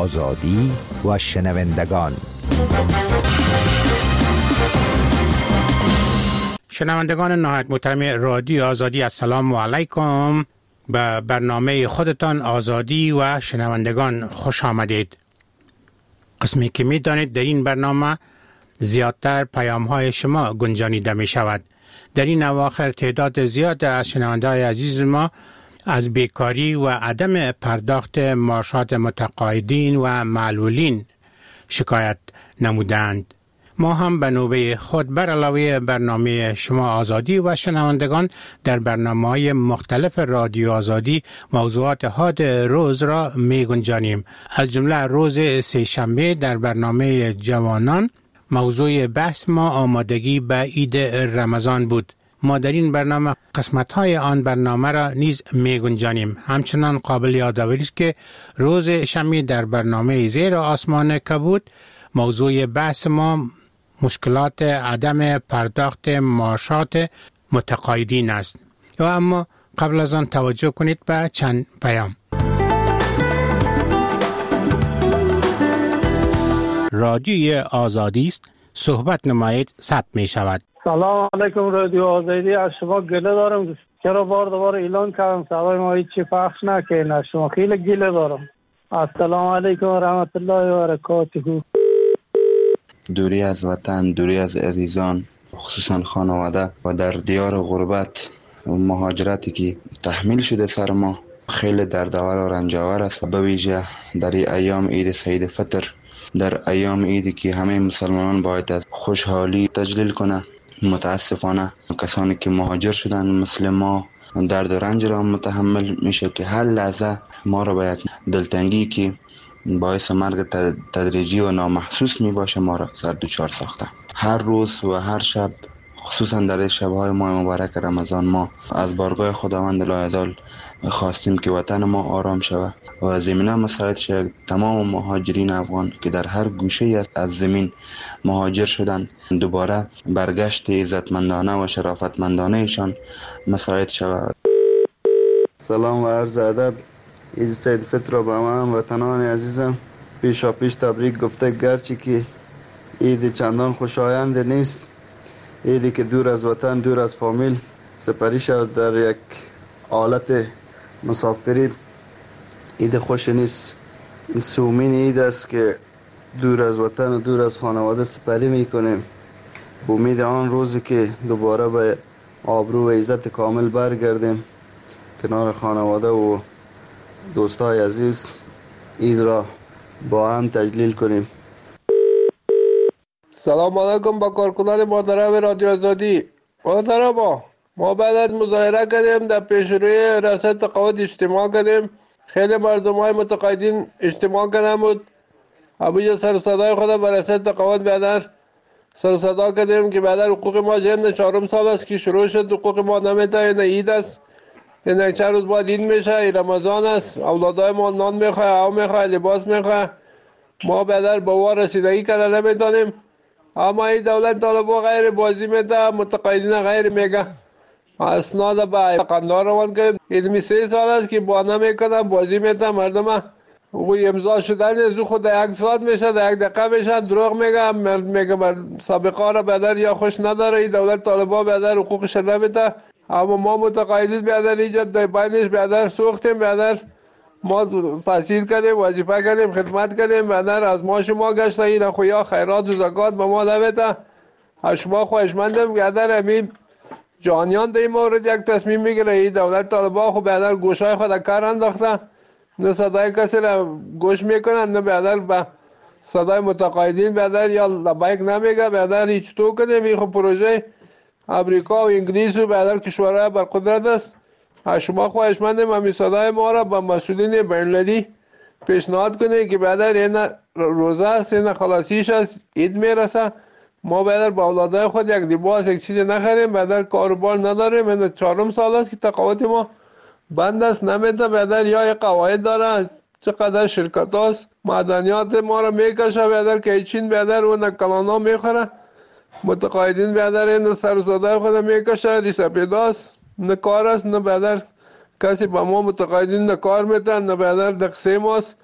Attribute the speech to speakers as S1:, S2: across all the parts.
S1: آزادی و شنوندگان.
S2: شنوندگان نهایت محترم رادیو آزادی، السلام علیکم. به برنامه خودتان آزادی و شنوندگان خوش آمدید. قسمی که می دانید در این برنامه زیادتر پیام های شما گنجانیده می شود. در این اواخر تعداد زیاد از شنونده های عزیز ما از بیکاری و عدم پرداخت معاشات متقاعدین و معلولین شکایت نمودند. ما هم به نوبه خود بر علاوه برنامه شما آزادی و شنوندگان در برنامه‌های مختلف رادیو آزادی موضوعات حاد روز را می گنجانیم. از جمله روز سه‌شنبه در برنامه جوانان موضوع بحث ما آمادگی به عید رمضان بود. ما در این برنامه قسمت‌های آن برنامه را نیز می گنجانیم. همچنان قابل یادآوری است که روز شنبه در برنامه زیر آسمان کبود موضوع بحث ما مشکلات عدم پرداخت معاشات متقاعدین است. و اما قبل از آن توجه کنید به چند پیام. رادیوی آزادی است، صحبت نمایید، ثبت می شود.
S3: سلام علیکم رادیو آزادی، از شما گله دارم چرا بار دوباره اعلان کردم صدای ما هیچی پخش نکنید. از شما خیلی گله دارم. السلام علیکم و رحمت الله و برکاته.
S4: دوری از وطن، دوری از عزیزان، خصوصا خانواده و در دیار غربت و مهاجرتی که تحمیل شده سر ما خیلی دردآور و رنجاور است. و به ویژه در ایام عید سعید فطر، در ایام عیدی که همه مسلمانان باید از خوشحالی تجلیل کنه، متاسفانه کسانی که مهاجر شدن مثل ما درد و رنج را متحمل میشه که هر لحظه ما را به یک دلتنگی که باعث مرگ تدریجی و نامحسوس می باشه ما را سر دوچار ساخته. هر روز و هر شب، خصوصا در شبهای ماه مبارک رمضان، ما از بارگاه خداوند لایزال خواستیم که وطن ما آرام شود و زمینه مساعد شد تمام مهاجرین افغان که در هر گوشه از زمین مهاجر شدند دوباره برگشت عزتمندانه و شرافتمندانه ایشان مساعد شود.
S5: سلام و عرض ادب. عید سعید فطر را به همه وطنان عزیزم پیشا پیش تبریک گفته، گرچه که عید چندان خوشایند نیست، عیدی که دور از وطن، دور از فامیل سپری شد در یک حالت مسافری، عید خوش نیست. این سومین عید است که دور از وطن و دور از خانواده سپری میکنیم، به امید آن روزی که دوباره به آبرو و عزت کامل برگردیم کنار خانواده و دوستای عزیز عید را با هم تجلیل کنیم.
S6: سلام علیکم با کارکنان محترم رادیو آزادی. محترم، ما بعد از مظاهره کردیم، در پیشروی ریاست تقاعد اجتماع کردیم، خیلی مردم های متقاعدین اجتماع کردن بود. ابوجا سر صدای خود به ریاست تقاعد بیادر سر صدا کردیم که بیادر حقوق ما جمع 4 سال است که شروع شد، حقوق ما نمیده، این عید است، این چند روز بعد عید میشه، این رمضان است، اولادای ما نان میخواه، آب میخواه، لباس میخواه، ما بیادر به وار رسیدگی کرده نمیتونیم. اما این دولت طالبا غیر بازی میده، متقاعدین غیر میگه، اسناد به قندار روان کرد. این 3 سال است که بانه میکنه، بازی میده مردم. او امضا شدن از خود 1 ساعت میشه، در 1 دقیقه میشه، دروغ میگه، مرد میگه بر سابقه را بیادر یا خوش نداره. این دولت طالبا بیادر حقوقش نمیده، اما ما متقاعدین بیادر اینجا در بینش بیادر سوختیم، بیادر ما تحصیل کردیم، وظیفه کردیم، خدمت کردیم، بیادر از ما شما گشته، این خویا خیرات و زکات به ما نمیده. از شما خواهشمندم بیادر امین جانیان در این مورد یک تصمیم میگیره. این دولت طالبا خب بیادر گوشای خود کار انداخته، نه صدای کسی را گوش میکنن، نه بیادر به صدای متقاعدین بیادر یا لبیک نمیگه. بیادر هیچ تو کنیم، این خب پروژه امریکا و انگلیس و بیادر کشورهای بر قدرت است. از شما خواهشمندم همین صدای ما را به مسئولین بین‌المللی پیشنهاد کنید که بیادر این روزه است، این خلاصیش است، عید میرسه، ما بیادر با اولادای خود یک لباس یک چیز نخریم، بیادر کاروبار نداریم. این 4 سال است که تقاعد ما بند است، نمیده. بیادر یا قواعد داره، چقدر شرکت هاست معدنیات ما را میکشه، بیادر که چین بیادر اون کلانا میخوره، متقاعدین بیادر این سرزاده خود میکشه، ریسه پیداست، نه کار است، نه بیادر کسی با ما متقاعدین نه کار میتن، نه بیادر دقصه ماست.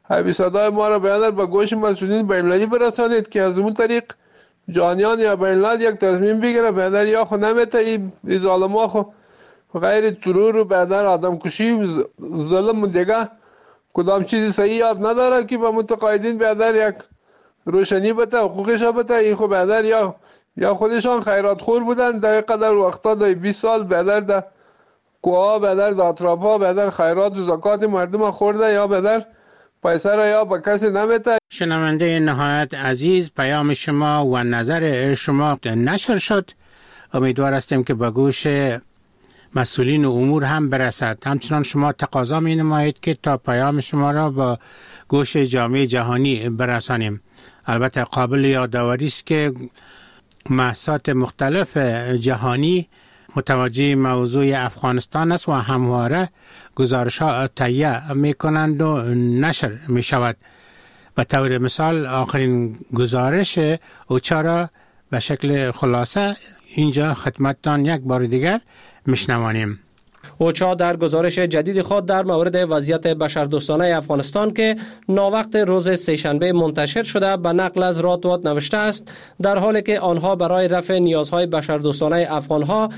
S6: همین صدای ما را بیادر به گوش مسئولین بین‌المللی برسانید که از اون طریق جانیان یا بین‌الملل یک تصمیم بگیره بیادر یا خود نمیته این ظالما خو غیر ترور و بیادر آدم کشی و ظلم دیگه کدام چیزی صحیح یاد نداره که به متقاعدین بیادر یک روشنی بده حقوقش بده. این خو بیادر یا خودشان خیرات خور بودن در قدر وقتا در 20 سال بیادر در کوها بیادر در اطرافها بیادر خیرات و زکات مردم خورده یا بیادر پیسه را یا به کسی نمیده.
S2: شنونده نهایت عزیز، پیام شما و نظر شما نشر شد. امیدوار هستیم که به گوش مسئولین امور هم برسد. همچنان شما تقاضا می نمایید که تا پیام شما را با گوش جامعه جهانی برسانیم. البته قابل یادآوری است که مؤسسات مختلف جهانی متوجه موضوع افغانستان است و همواره گزارش‌ها تهیه می‌کنند و نشر می‌شود. به طور مثال آخرین گزارش اوچا را به شکل خلاصه اینجا خدمتتان یک بار دیگر میشنوانیم.
S7: اوچا در گزارش جدید خود در مورد وضعیت بشردوستانه افغانستان که ناوقت روز سه‌شنبه منتشر شده به نقل از راتوات نوشته است در حالی که آنها برای رفع نیازهای بشردوستانه افغانها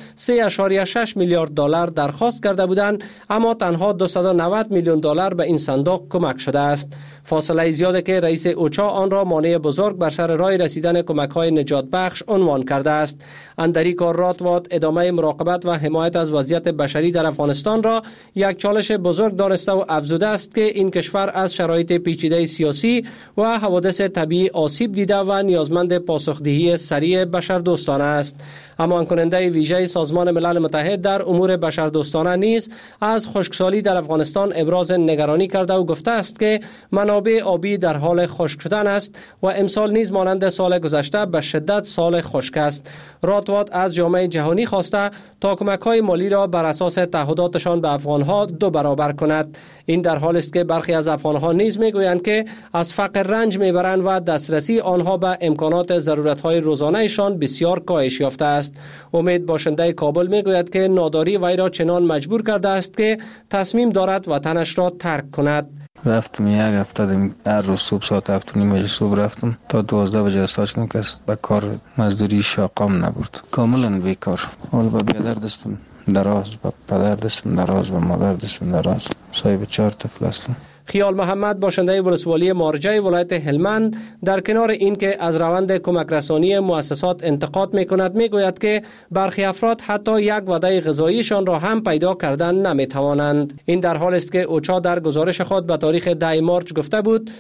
S7: 3.6 میلیارد دلار درخواست کرده بودند، اما تنها 290 میلیون دلار به این صندوق کمک شده است. فاصله زیادی که رئیس اوچا آن را مانع بزرگ بر سر راه رسیدن کمک‌های نجات بخش عنوان کرده است. اندری کار راتوات ادامه مراقبت و حمایت از وضعیت بشری در افغانستان را یک چالش بزرگ دانسته و افزوده است که این کشور از شرایط پیچیده سیاسی و حوادث طبیعی آسیب دیده و نیازمند پاسخدهی سریع بشردوستانه است. امان کننده ویژه سازمان ملل متحد در امور بشردوستانه نیز از خشکسالی در افغانستان ابراز نگرانی کرده و گفته است که منابع آبی در حال خشک شدن است و امسال نیز مانند سال گذشته به شدت سال خشک است. راتوات از جامعه جهانی خواسته تا کمک‌های مالی را بر اساس تعهداتشان به افغانها 2 برابر کند. این در حالی است که برخی از افغانها نیز میگویند که از فقر رنج میبرند و دسترسی آنها به امکانات ضرورت‌های روزانه‌شان بسیار کاهش یافته است. امید باشنده کابل میگوید که ناداری وی را چنان مجبور کرده است که تصمیم دارد وطنش را ترک کند.
S8: رفتم یک هفته در روز صبح ساعت 7:30 صبح رفتم تا 12 بجه استاش کنم که به کار مزدوری شاقام نبود، کاملا بیکار. حالا به بیادر دستم دراز، به پدر دستم دراز، به مادر دستم دراز، صاحب 4 طفل هستم.
S7: خیال محمد باشنده ولسوالی مارجه ولایت هلمند در کنار این که از روند کمک رسانی مؤسسات انتقاد میکند میگوید که برخی افراد حتی یک وعده غذاییشان را هم پیدا کردن نمیتوانند. این در حالی است که اوچا در گزارش خود به تاریخ 10 مارچ گفته بود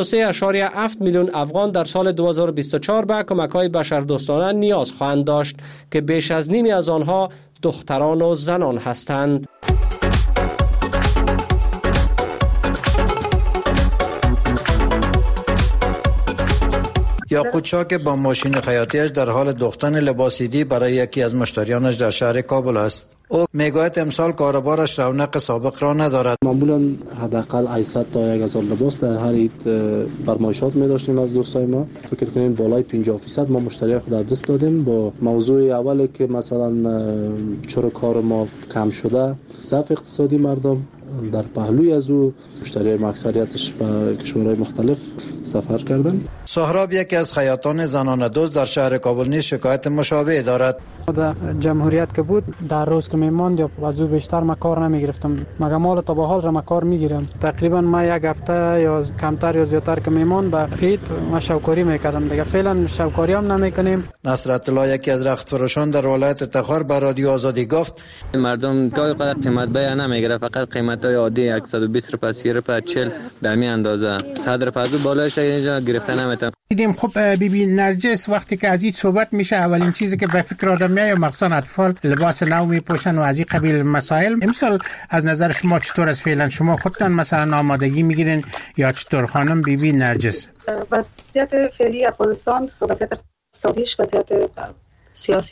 S7: 23.7 میلیون افغان در سال 2024 به کمک‌های بشردوستانه نیاز خواهند داشت که بیش از نیمی از آنها دختران و زنان هستند.
S9: یاقوت‌شاه که با ماشین خیاطیش در حال دوختن لباسیدی برای یکی از مشتریانش در شهر کابل است. او میگوید امسال کاروبارش رونق سابق را ندارد.
S10: معمولا حداقل 800 تا 1000 لباس در هر عید فرمایشات می داشتیم از دوستای ما. فکر کنین بالای 50% ما مشتری خود از دست دادیم. با موضوع اولی که مثلا چرا کار ما کم شده، ضعف اقتصادی مردم، در پهلوی از او مشتری اکثریتش به کشورهای مختلف سفر کردن.
S9: سهراب یکی از خیاطان زنانه دوست در شهر کابل نیز شکایت مشابه دارد.
S11: در جمهوریت که بود در روز که میماند یا از او بیشتر ما کار نمیگرفتم، مگه مال تا به حال را ما کار میگیرم. تقریبا ما یک هفته یا کمتر یا زیادتر که میماند به عید ما شوکاری میکردم، دیگه فعلا شوکاری هم نمیکنیم.
S9: نصرت الله یکی از رخت فروشان در ولایت تخار به رادیو آزادی گفت
S12: مردم گاهی قدر قیمت بیان نمیگیره، فقط قیمتای عادی 120 روپیه 30 روپیه 40 به همین اندازه 100 روپیه از بالایش اینجا گرفته نمیتونم.
S2: دیدیم خب بیبی نرجس وقتی که از این صحبت میشه اولین چیزی که به فکر آدم میاد مخصوصا اطفال لباس نو میپوشن و از این قبیل مسائل. امسال از نظر شما چطور است؟ فعلا شما خودتان مثلا آمادگی میگیرین یا چطور خانم بیبی نرجس؟
S13: وضعیت فعلی افغانستان، وضعیت اقتصادیش، وضعیت سیاسیش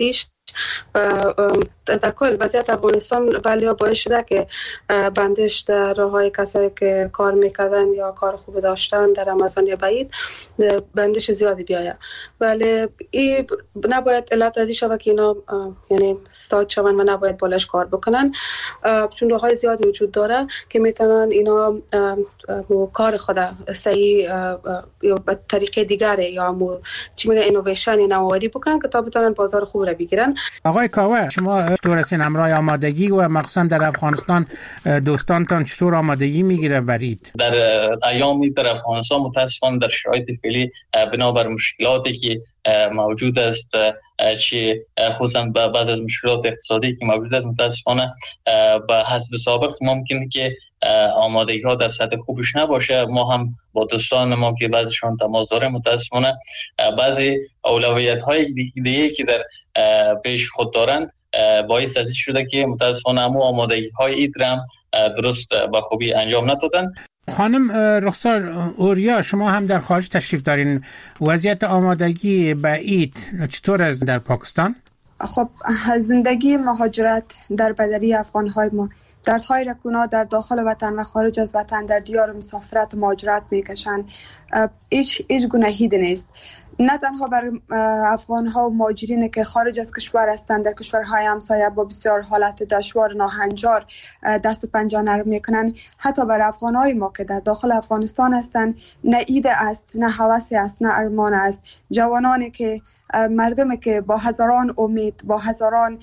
S13: در کل وضعیت افغانستان ولی باعث شده که بندش در راههای کسایی که کار میکردن یا کار خوب داشتن در رمضان بعید بندش زیادی بیاید، ولی این نباید علت از این شود که اینا یعنی استاد شون و نباید بالاش کار بکنن، چون راههای زیادی وجود داره که میتونن اینا کار خود صحیح یا به طریقه دیگره یا چی میگه اینویشن یا نوآوری بکنن که تا بتونن بازار خوب را بگیرن.
S2: آقای کاوه، شما چطور هستین همراه آمادگی و مخصوصا در افغانستان دوستانتان چطور آمادگی میگیره برید؟
S14: در ایامی در افغانستان متاسفانه در شرایط فعلی بنابر مشکلاتی که موجود است، چه خصوصا بعد از مشکلات اقتصادی که موجود است، متاسفانه به حسب سابق ممکنه که آمادگی ها در سطح خوبش نباشه. ما هم با دوستان ما که بعضیشون تماس داریم، متاسفانه بعضی اولویت های دیگه که در پیش خود دارن باعث از این شده که متاسفانه همون آمادگی های اید هم درست و خوبی انجام ندادن.
S2: خانم رخسار اوریا، شما هم در خارج تشریف دارین، وضعیت آمادگی به اید چطور است در پاکستان؟
S15: خب زندگی مهاجرت در بدری افغان‌های ما دردهای رکونا در داخل وطن و خارج از وطن در دیار مسافرت و مهاجرت میکشند. هیچ گناهی نیست، نه تنها بر افغان‌ها و مهاجرین که خارج از کشور هستند در کشورهای همسایه با بسیار حالت دشوار ناهنجار دست و پنجه نرم میکنن، حتی بر افغان‌های ما که در داخل افغانستان هستند نه ایده است، نه هوسی است، نه ارمان است. جوانانی که مردمی که با هزاران امید، با هزاران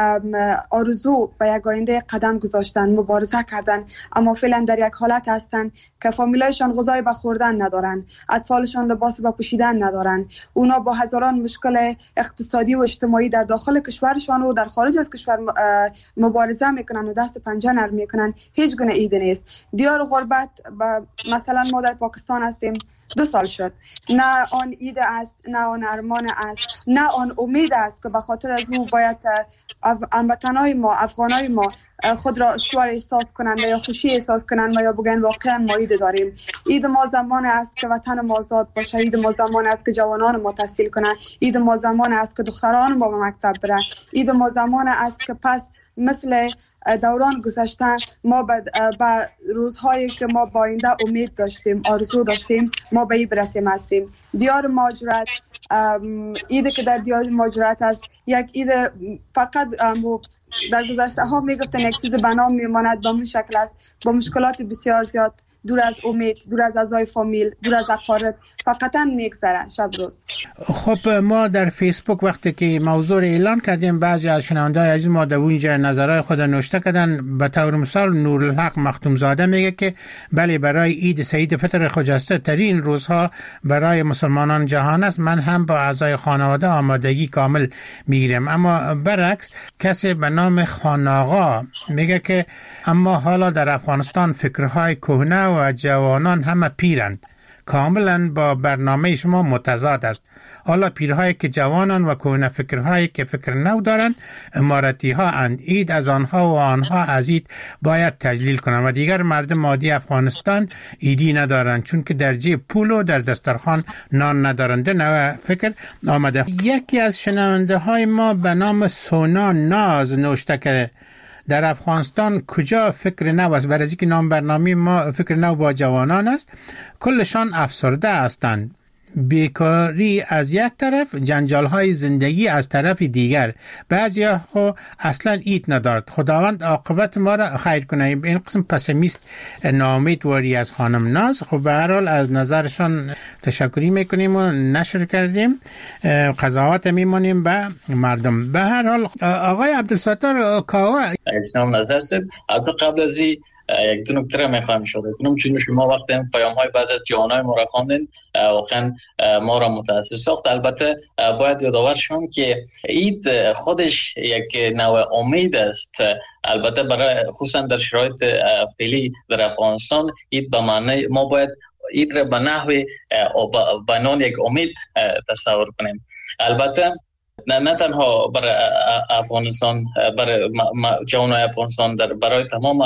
S15: آرزو به یک آینده قدم گذاشتن، مبارزه کردن، اما فعلا در یک حالت هستن که فامیلایشان غذای به خوردن ندارن، اطفالشان لباس به پوشیدن ندارن. اونا با هزاران مشکل اقتصادی و اجتماعی در داخل کشورشان و در خارج از کشور مبارزه میکنن و دست پنجه نرم میکنن. هیچ گونه ایده نیست. دیار غربت مثلا ما در پاکستان هستیم 2 سال شد، نه آن ایده است، نه آن ارمان است، نه آن امید است که به خاطر از او باید هموطنای ما، افغانای ما خود را استوار احساس کنند یا خوشی احساس کنند و یا بگن واقعا ما ایده داریم. اید ما زمان است که وطن ما آزاد باشه، اید ما زمان است که جوانان ما تحصیل کنند، اید ما زمان است که دختران ما به مکتب برن، اید ما زمان است که پس مثل دوران گذشته ما به روزهایی که ما با آینده امید داشتیم، آرزو داشتیم، ما به این برسیم هستیم. دیار مهاجرت، ایده که در دیار مهاجرت است یک ایده فقط در گذشته ها میگفتن یک چیز به نام میماند، به این شکل است، با مشکلات بسیار زیاد، دور از امید، دور از اعضای فامیل، دور از اقارب، فقط میگذره شب روز.
S2: خب ما در فیسبوک وقتی که موضوع اعلان کردیم، بعضی از شنونده‌های عزیز ما در اونجا نظرهای خود نوشته کردن. به طور مثال نورالحق مختوم زاده میگه که بله برای عید سعید فطر خجسته ترین روزها برای مسلمانان جهان است، من هم با اعضای خانواده آمادگی کامل میگیرم. اما برعکس کسی به نام خاناغا میگه که اما حالا در افغانستان فکرهای کهنه و جوانان همه پیرند، کاملا با برنامه شما متضاد است. حالا پیرهایی که جوانان و کهنه فکرهایی که فکر نو دارند امارتی ها اند، اید از آنها و آنها از اید باید تجلیل کنند و دیگر مردم عادی افغانستان ایدی ندارند چون که در جیب پول و در دسترخوان نان ندارند. نوع فکر آمده. یکی از شنونده های ما به نام سونا ناز نوشته که در افغانستان کجا فکر نو است؟ برای اینکه نام برنامه ما فکر نو با جوانان است، کلشان افسرده هستند. بیکاری از یک طرف، جنجال های زندگی از طرف دیگر. بعضی خو اصلا اید ندارد. خداوند عاقبت ما را خیر کنه. این قسم پسیمیست ناامید واری از خانم ناز. خب به هر حال از نظرشان تشکری میکنیم و نشر کردیم، قضاوت میمونیم به مردم. به هر حال آقای عبدالستار کاوه
S14: نام نظر سید قبل از این یک دو نکته را میخوایم اشاره کنم، چون شما وقتی پیام های بعد از جوانای ما را خواندین واقعا ما را متاثر ساخت. البته باید یادآور شوم که اید خودش یک نوع امید است. البته برای خصوصا در شرایط فعلی در افغانستان اید به معنی ما باید اید را به نحوی بنان یک امید تصور کنیم. البته نه تنها برای افغانستان، برای جوانای افغانستان، برای تمام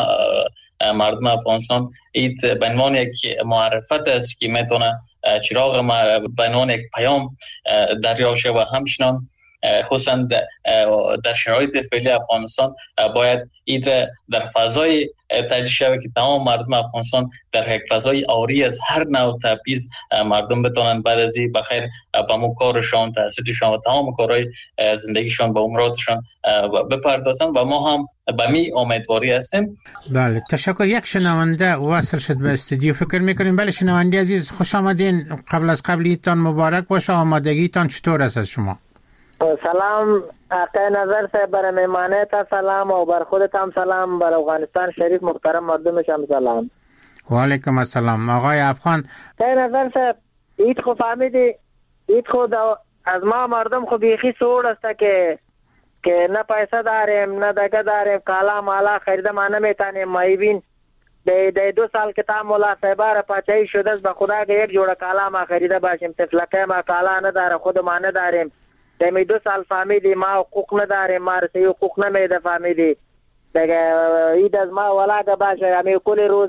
S14: مردم افغانستان اید به عنوان یک معرفت است که میتونه چراغ به عنوان یک پیام دریافت شه و همچنان خصوصا در شرایط فعلی افغانستان باید این در فضای تجدید شود که تمام مردم افغانستان در یک فضای آری از هر نوع تبعیض مردم بتونن بعد از این بخیر به مو کارشان، تحصیلشان و تمام کارهای زندگیشان به اموراتشان بپردازن و ما هم به می امیدواری هستیم.
S2: بله تشکر. یک شنونده واصل شد به استودیو، فکر میکنیم. بله شنونده عزیز خوش آمدین. قبل از قبلیتان مبارک باشه. آمادگیتان چطور است از شما؟
S16: سلام آقای نظر صاحب، برای مهمانیت سلام و بر خودت هم سلام، بر افغانستان شریف محترم مردمش هم سلام.
S2: و علیکم السلام. آقای افغان،
S16: آقای نظر صاحب اید خو فهمیدی، اید خود از ما مردم خو بیخی سوڑ است که نه پیسه داریم نه دگه داریم، کالا مالا خریده ما نمیتانیم. مایبین ده 2 سال که تا مولا صاحبه را پاچایی شده است، به خدا که یک جوڑه کالا ما خریده باشیم، تفلکه ما کالا نداره، خود ما نداریم. دمی 2 سال فهمیدی ما حقوق نداریم، ما رسی حقوق نمیده فهمیدی. دیگه اید از ما ولاده باشه، همی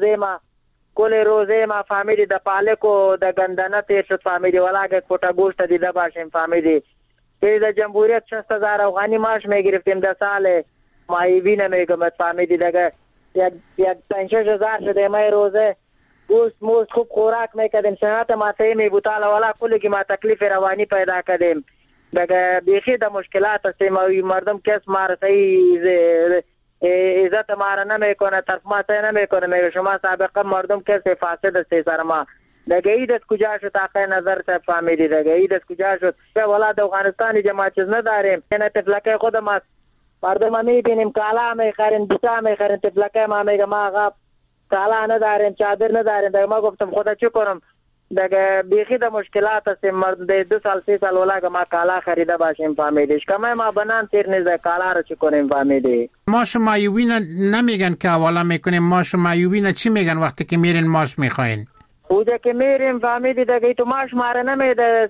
S16: کل روزه ما فهمیدی ده پالک و ده گندنه تیر شد فهمیدی، ولاده کوتا گوشت دیده باشیم فهمیدی. که ده جمهوریت 60,000 افغانی معاش میگرفتیم 10 سال ماهیوی نمیگمد فهمیدی. دیگه یک 5-6 هزار شده ما روزه گوشت موست خوب خوراک میکردیم، صحت ما صحیح میبوتال ولا کلی که ما تکلیف روانی پیدا کردیم. دیگه بیخی ده مشکلات هستیم، مردم کس ما را صحیح عزت ما را نمیکنه، طرف ما صحیح نمیکنه، میگه شما سابقا مردم کس فاسد هستی سر ما. دیگه اید از کجا شد آقای نظر صاحب فهمیدی؟ دیگه اید از کجا شد؟ که ولاد افغانستانی جماعت چیز نداریم، یعنی تفلکه خود ما مردم ما میبینیم کالا میخرین، بسا میخرین، تفلکه ما میگه ما آقا کالا نداریم، چادر نداریم. دیگه ما گفتم خدا چی کنم؟ دیگه بیخی ده مشکلات هستیم، مرد 2 سال 3 سال ولا که ما کالا خریده باشیم فهمیدیش، کمه ما بنان تیر نیزه کالا رو چی کنیم فهمیدی.
S2: ماش مایوبی نمیگن که اولا میکنیم، ماش مایوبی چی میگن وقتی که میرین ماش میخواین؟
S16: اوجه که میریم فهمیدی دیگه تو ماش ماره نمیده،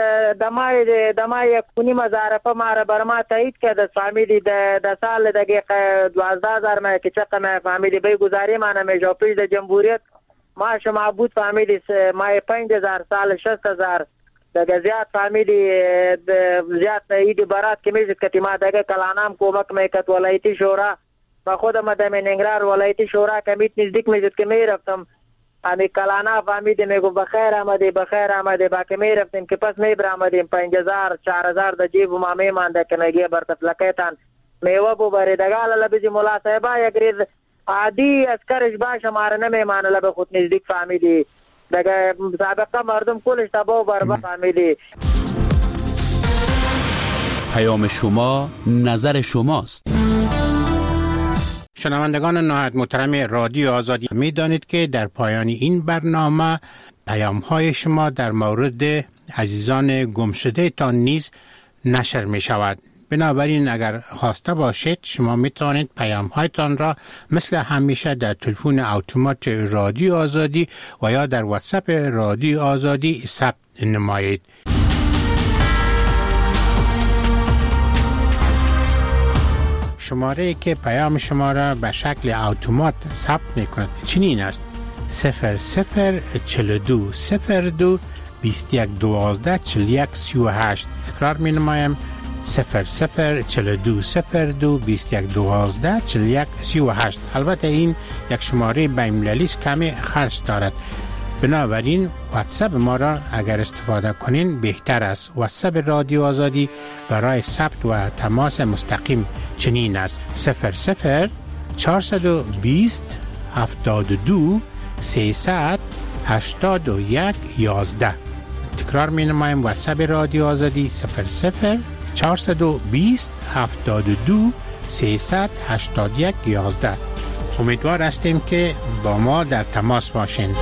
S16: دمای 1.5 پا ماره بر ما تایید کرده فهمیدی. ده سال دیگه 12,000 ما که چقه ما فهمیدی بی گذاری ما نمیشه. پیش ده جمهوریت ماش معبود فهمیدی مای 5,000 سال 6,000 دیگه زیاد فهمیدی، زیاد ایدی برات که میشد که ما دیگه کلانام کمک میکرد ولایتی شورا. با خودم دم ننگرهار ولایتی شورا کمیت نزدیک میشد که میرفتم امی کلانا فهمیدی میگو بخیر آمده با که میرفتیم که پس میبرامدیم 5,000 4,000 در جیب ما میمانده که نگیه بر تفلکیتان میوه ببری. دگال لبیزی مولا صاحبه یک ریز عادی اسکرش باشه ماره نمیمانه لب خود نزدیک فهمیدی. دیگه سابقه مردم کلش تبا و برباد فهمیدی.
S17: پیام شما نظر شماست.
S2: شنوندگان نهایت محترم رادیو آزادی، می دانید که در پایان این برنامه پیام های شما در مورد عزیزان گمشده تان نیز نشر می شود. بنابراین اگر خواسته باشید شما می توانید پیام هایتان را مثل همیشه در تلفن اتومات رادیو آزادی و یا در واتساپ رادیو آزادی ثبت نمایید. شماره که پیام شما را به شکل اتومات ثبت می‌کند چنین است: 0042 02 21 12 41 38. تکرار می‌نمایم: 0042 02 21 12 41 38. البته این یک شماره بین‌المللی است، کمی خرج دارد، بنابراین واتساپ ما را اگر استفاده کنین بهتر است. واتساپ رادیو آزادی برای ثبت و تماس مستقیم چنین است: 00 420 72 300 81 11. تکرار می نمایم: واتساپ رادیو آزادی 00 420 72 300 81 11. امیدوار هستیم که با ما در تماس باشین.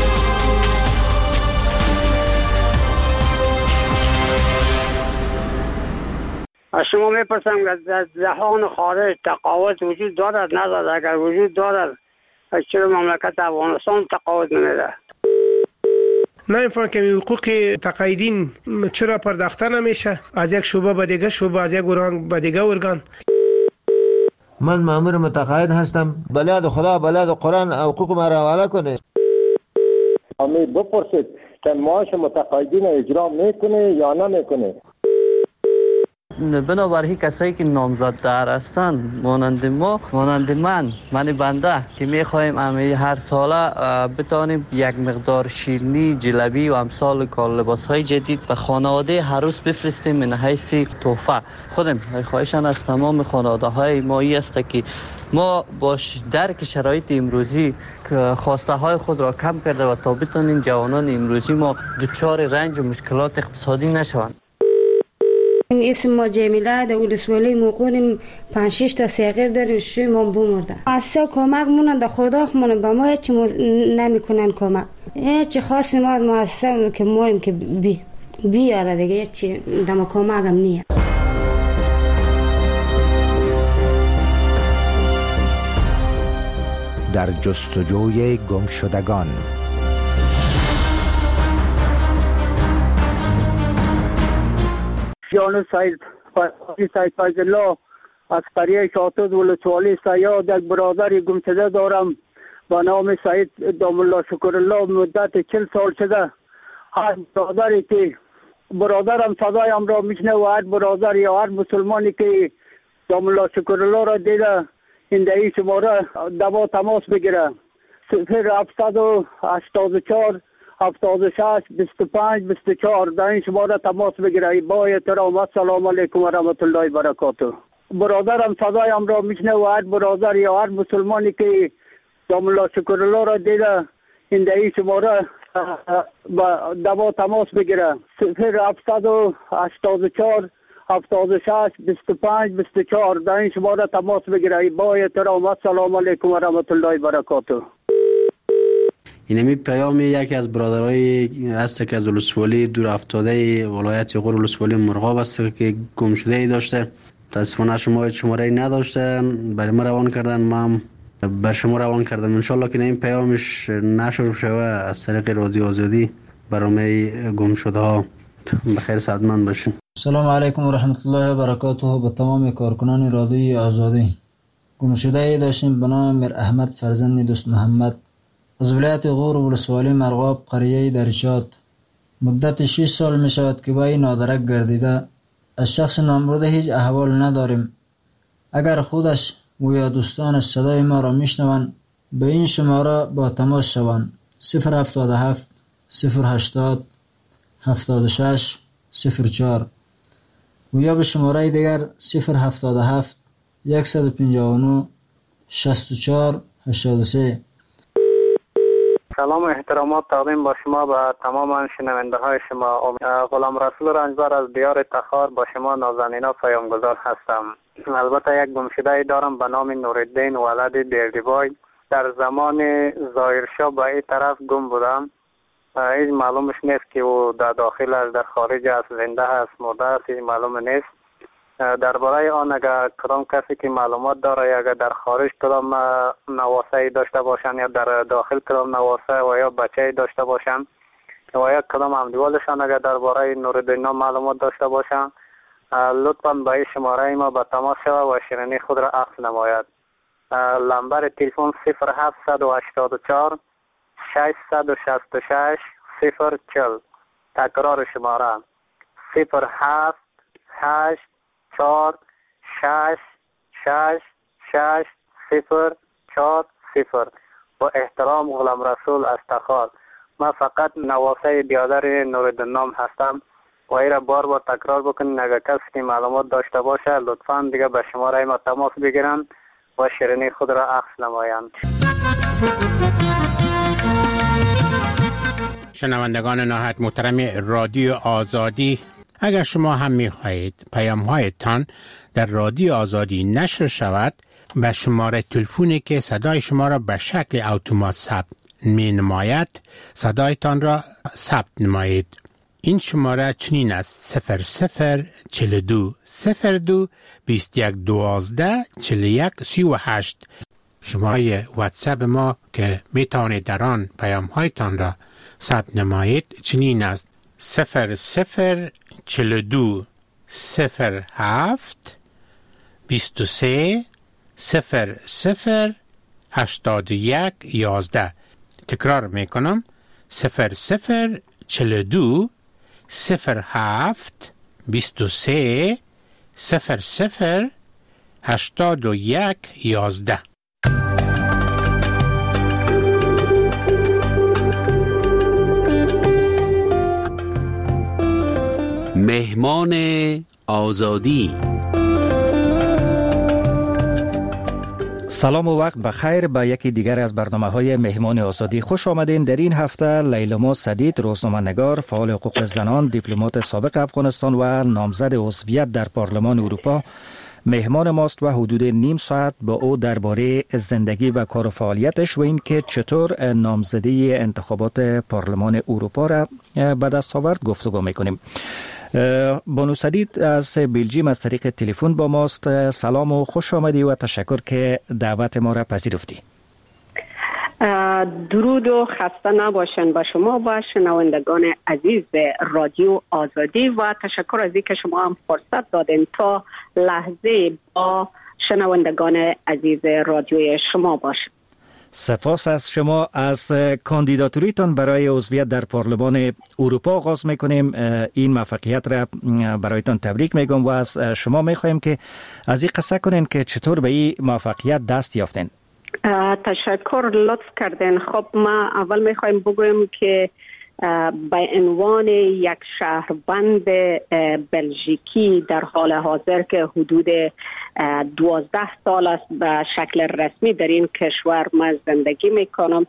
S18: از شما میپرسم که در جهان خارج تقاعد وجود دارد ندارد؟ اگر وجود دارد چرا مملکت افغانستان تقاعد نمیده؟
S19: نمیفهم که حقوق تقاعدین چرا پرداخته نمیشه از یک شعبه به دیگه شعبه، از یک ارگان به دیگه ارگان.
S20: من مأمور متقاعد هستم، بلاد خدا بلاد قرآن حقوق ما را حواله کنه.
S21: امید بپرسید که معاش متقاعدین اجرا میکنه یا نمیکنه.
S1: بنابراین کسایی که نامزدتر هستند مانند ما، مانند من بنده که میخوایم هر ساله بتانیم یک مقدار شیرینی، جلبی و امثال کال لباسهای جدید به خانواده هر روز بفرستیم من حیث تحفه. خودم خواهشان از تمام خانواده های ما است که ما باش درک شرایط امروزی خواسته های خود را کم کرده و تا بتانیم جوانان امروزی ما دچار رنج و مشکلات اقتصادی نشوند.
S22: اسم ما جمیله در ولسوالی موقعیم 5-6 تا صغیر داریم، شوی ما بمرده. اصلا کمک مونن در خدا خمونن به ما هیچ نمیکنن کمک. هیچ خاصی ما از مؤسسه که مایم که بیاره دیگه هیچ دم کمک هم نیه.
S23: در جستجوی گمشدگان.
S18: جان سید فیض الله از قریه شاطد ولسوالی سیاد یک برادر گمشده دارم با نام سید دام الله شکر الله. مدت 40 سال شده هر برادری که برادرم صدایم را میشنه و هر برادر یا هر مسلمانی که دام الله شکر الله را دیده این دهی شماره دوا تماس بگیره 0784 76 25 24 در این شماره تماس بگیره. با احترام السلام علیکم و رحمت الله و برکاته. برادرم صدایم را میشنه و هر برادر یا هر مسلمانی که دام الله شکر الله را دیده این دهی شماره دوا تماس بگیره 0784 76 25 24 در این شماره تماس بگیره. با احترام السلام علیکم و رحمت الله و برکاته.
S24: اینمی پیام یکی از برادرای هست که از ولسوالی دور افتاده ولایت غور ولسوالی مرغاب است که گم شده ای داشته. متاسفانه شما شماره ای نداشتن، برای ما روان کردن، ما بر شما روان کردم. ان شاء الله که این پیامش نشر شوه از طریق رادیو آزادی برنامه گم شده ها. بخیر سعادتمند باشین.
S25: سلام علیکم و رحمت الله و برکاته. به تمام کارکنان رادیو آزادی. گم شده ای داشتیم به نام میر احمد فرزند دوست محمد از ولایت غور ولسوالی مرغاب قریه درشاد. مدت 6 سال می شود که با این نادرک گردیده. از شخص نامبرده هیچ احوال نداریم. اگر خودش و یا دوستانش صدای ما را میشنوند به این شماره با تماس شوند 077 080 76 04 و یا به شماره دیگر 077 159 64 83.
S26: سلام و احترامات تقدیم با شما به تمام شنونده های شما. غلام رسول رنجبر از دیار تخار با شما نازنینا پیامگذار هستم. البته یک گمشده دارم به نام نورالدین ولد بیردیبای. در زمان ظاهرشاه به این طرف گم بودم. هیچ معلومش نیست که او در داخل است، در خارج است، زنده است، مرده است، هیچ معلوم نیست. درباره آن اگر کدام کسی که معلومات داره یا اگر در خارج کدام نواسه داشته باشن یا در داخل کدام نواسه و یا بچه داشته باشن و یا کدام همدیوالشان اگر درباره نورالدین معلومات داشته باشن لطفاً به این شماره ما به تماس شود و شیرینی خود را اخذ نماید. نمبر تلفن 0784 666 040. تکرار شماره 078 4 6 6 6 0 4 0. با احترام غلام رسول از تخار. من فقط نواسه بیادر نورالدین نام هستم و ای را بار تکرار بکنین. اگر کسی که معلومات داشته باشه لطفاً دیگه به شماره ما تماس بگیرن و شیرینی خود را اخذ نمایند.
S2: شنوندگان نهایت محترم رادیو آزادی، اگر شما هم می‌خواهید پیام‌هایتان در رادیو آزادی نشر شود، به شماره تلفنی که صدای شما را به شکل اتومات ثبت می‌نماید صدایتان را ثبت نمایید. این شماره چنین است: 0042 02 21 12 41 38. شماره واتساپ ما که میتوانید در آن پیام‌هایتان را ثبت نمایید چنین است: 0042 07 23 00 81 11. تکرار میکنم: 0042 07 23 008111.
S17: مهمان آزادی.
S3: سلام و وقت بخیر به یکی دیگر از برنامه‌های مهمان آزادی. خوش آمدین. در این هفته لیلما سدید، روزنامه‌نگار، فعال حقوق زنان، دیپلمات سابق افغانستان و نامزد عضویت در پارلمان اروپا مهمان ماست و حدود نیم ساعت با او درباره زندگی و کار و فعالیتش و این که چطور نامزدی انتخابات پارلمان اروپا را به دست آورد گفتگو می‌کنیم. بانو سدید از بلژیم از طریق تلفن با ماست. سلام و خوش آمدی و تشکر که دعوت ما را پذیرفتی.
S4: درود و خسته نباشن با شما و شنوندگان عزیز رادیو آزادی و تشکر از اینکه شما هم فرصت دادین تا لحظه با شنوندگان عزیز رادیوی شما باشیم.
S3: سپاس از شما. از کاندیداتوریتان برای عضویت در پارلمان اروپا آغاز میکنیم. این موفقیت را برایتان تبریک میگم و از شما میخوایم که از این قصه کنین که چطور به این موفقیت دست یافتین.
S4: تشکر، لطف کردین. خب ما اول میخوایم بگویم که به عنوان یک شهروند بلژیکی در حال حاضر که حدود 12 سال است به شکل رسمی در این کشور من زندگی میکنم،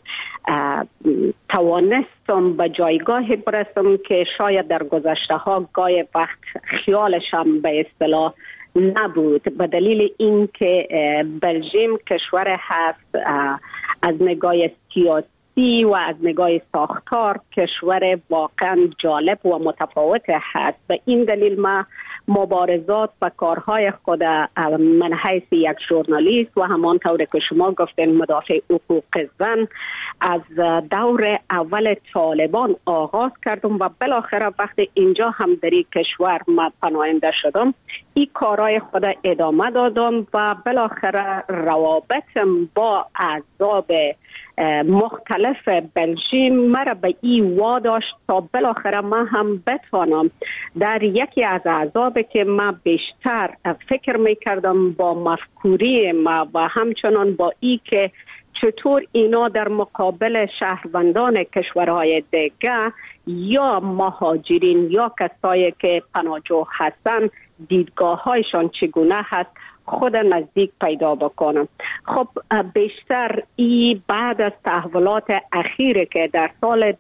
S4: توانستم به جایگاهی برسم که شاید در گذشته ها گاهی وقت خیالشم به اصطلاح نبود، به دلیل اینکه بلژیم کشور هست از نگاه سیاسی و از نگاه ساختار کشور واقعا جالب و متفاوت هست. به این دلیل ما مبارزات و کارهای خود من حیث یک ژورنالیست و همانطور که شما گفتین مدافع حقوق زن از دور اول طالبان آغاز کردم و بالاخره وقتی اینجا هم در این کشور ما پناهنده شدم این کارهای خود ادامه دادم و بالاخره روابطم با احزاب مختلف بلژیم مرا به این واداشت تا بالاخره ما هم بتوانم در یکی از احزابی که ما بیشتر فکر میکردم با مفکوری ما و همچنان با ای که چطور اینا در مقابل شهروندان کشورهای دیگه یا مهاجرین یا کسایی که پناهجو هستن دیدگاه هایشان چگونه هست خود نزدیک پیدا بکنم. خب بیشتر ای بعد از تحولات اخیره که در سال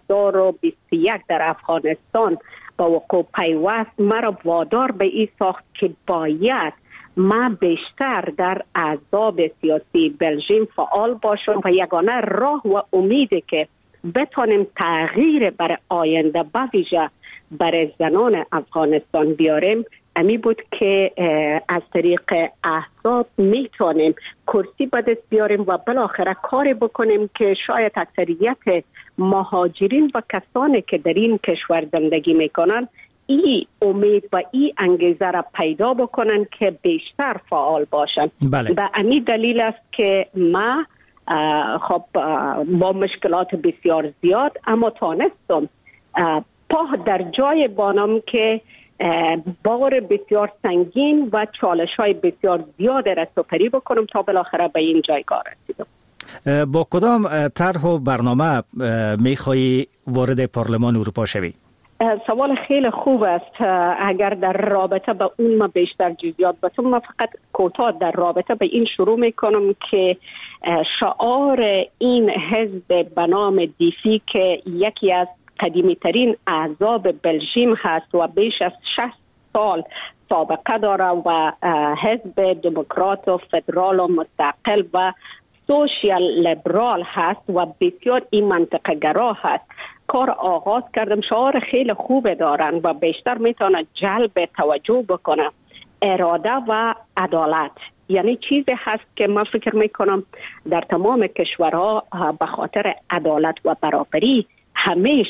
S4: 2021 در افغانستان با وقوع پیوست مرا وادار به این ساخت که باید ما بیشتر در احزاب سیاسی بلژیم فعال باشم و یگانه راه و امیدی که بتونیم تغییر بر آینده به ویژه برای زنان افغانستان بیاریم امی بود که از طریق احزاب میتونیم کرسی به دست بیاریم و بالاخره کاری بکنیم که شاید اکثریت مهاجرین و کسانی که در این کشور زندگی میکنن این امید و این انگیزه را پیدا بکنن که بیشتر فعال باشن.
S3: بله.
S4: به امی دلیل است که ما خب با مشکلات بسیار زیاد اما تانستم پا در جای بانم که بار بسیار سنگین و چالش های بسیار زیاد را سپری بکنم تا بالاخره به این جایگاه رسیدم.
S3: با کدام طرح و برنامه میخوایی وارد پارلمان اروپا شوی؟
S4: سوال خیلی خوب است. اگر در رابطه به اون ما بیشتر جزئیات بتونم، من فقط کوتاه در رابطه به این شروع میکنم که شعار این حزب به نام دیفی که یکی از قدیمی ترین احزاب بلژیم هست و بیش از 60 سال سابقه داره و حزب دموکرات و فدرال و مستقل و سوشیال لیبرال هست و بسیار این منطقه گرا هست. کار آغاز کردم، شعار خیلی خوب دارن و بیشتر میتونه جلب توجه بکنه. اراده و عدالت یعنی چیزی هست که من فکر میکنم در تمام کشورها به خاطر عدالت و برابری همیش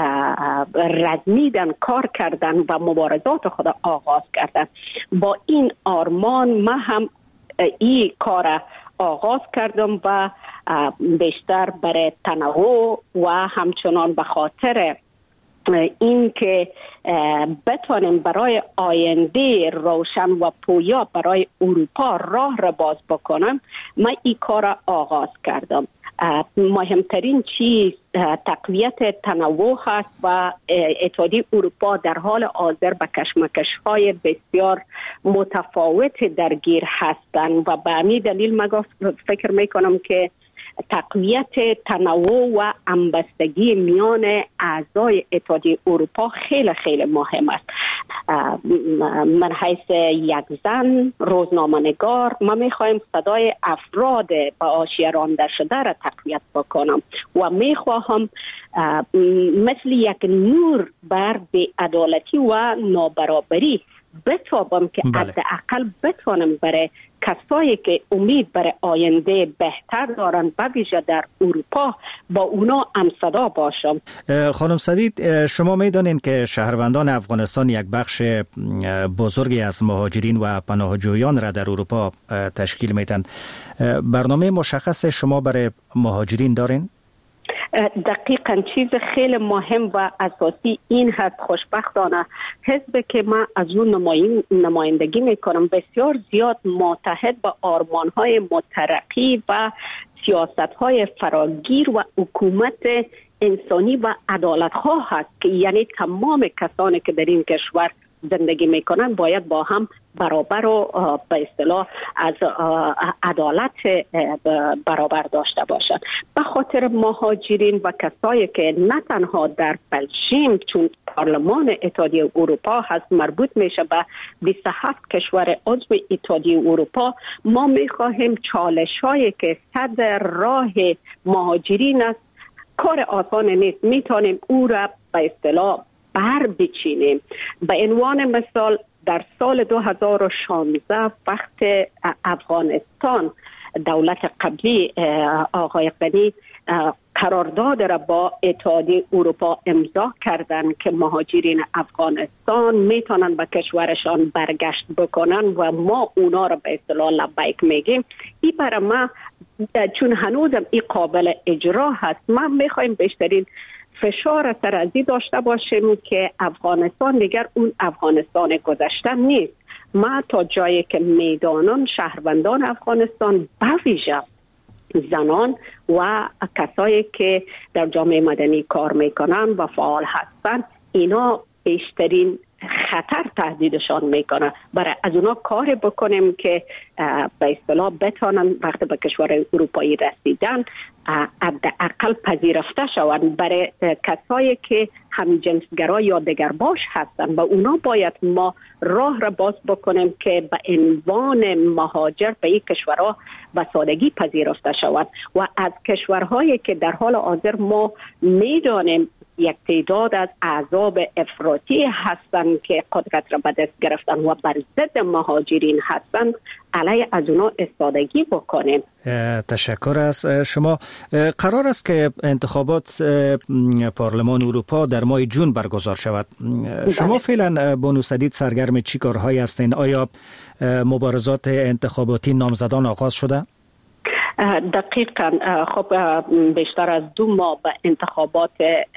S4: رزمیدن، کار کردن و مبارزات خود آغاز کردن. با این آرمان من هم این کار آغاز کردم و بیشتر برای تنوع و همچنان به خاطر این که بتوانیم برای آینده روشن و پویا برای اروپا راه را باز بکنم، من این کار آغاز کردم. مهمترین چیز تقویت تنوع هست و اتحادیه اروپا در حال حاضر به کشمکش‌های بسیار متفاوت درگیر هستند و به همین دلیل من فکر میکنم که تقویت تنوع و همبستگی میان اعضای اتحادیه اروپا خیلی خیلی مهم است. من حیث یک زن روزنامه‌نگار ما میخوایم صدای افراد به حاشیه رانده شده را تقویت بکنم و میخواهم مثل یک نور بر بی‌عدالتی و نابرابری بتابم که حداقل بتوانم برای کسایی که امید برای آینده بهتر دارن به ویژه در اروپا با اونا همصدا باشم.
S3: خانم سدید، شما میدانید که شهروندان افغانستان یک بخش بزرگی از مهاجرین و پناهجویان را در اروپا تشکیل میدن. برنامه مشخص شما برای مهاجرین دارین؟
S4: دقیقاً چیز خیلی مهم و اساسی این هست. خوشبختانه حزب که من از اون نمایندگی میکنم بسیار زیاد متحد با آرمان‌های مترقی و سیاست‌های فراگیر و حکومت انسانی و عدالت‌خواه هست که یعنی تمام کسانی که در این کشور زندگی میکنن باید با هم برابر و به اصطلاح از عدالت برابر داشته باشند. به خاطر مهاجرین و کسایی که نه تنها در بلژیم چون پارلمان اتحادیه اروپا هست مربوط میشه به 27 کشور عضو اتحادیه اروپا، ما میخواهیم چالش‌هایی که صدر راه مهاجرین است کار آسان نیست، میتونیم او را به اصطلاح بر بچینیم. به عنوان مثال در سال 2016 وقت افغانستان دولت قبلی آقای غنی قرارداد را با اتحادیه اروپا امضا کردند که مهاجرین افغانستان میتونن به کشورشان برگشت بکنن و ما اونا را به اصطلاح لبیک میگیم. این برای ما چون هنوزم این قابل اجرا هست، ما میخوایم بیشترین فشار سرازی داشته باشیم که افغانستان دیگر اون افغانستان گذشته نیست. ما تا جایی که میدانم شهروندان افغانستان به ویژه زنان و کسایی که در جامعه مدنی کار میکنن و فعال هستن اینا بیشترین خطر تهدیدشان میکنه. برای از اونا کار بکنیم که به اصطلاح بتانن وقتی به کشور اروپایی رسیدن حداقل پذیرفته شوند. برای کسایی که همجنسگرا یا دگرباش هستن و اونا باید ما راه را باز بکنیم که به عنوان مهاجر به این کشورها به سادگی پذیرفته شوند و از کشورهایی که در حال حاضر ما میدانیم یک تعداد از احزاب افراطی هستند که قدرت را به دست گرفتن و بر ضد مهاجرین هستند علیه از اونا استادگی بکنیم.
S3: تشکر از شما. قرار است که انتخابات پارلمان اروپا در ماه جون برگزار شود. شما فعلا بانو سدید سرگرم چی کارهایی هستین؟ آیا مبارزات انتخاباتی نامزدان آغاز شده؟
S4: دقیقاً. خب بیشتر از 2 ماه به انتخابات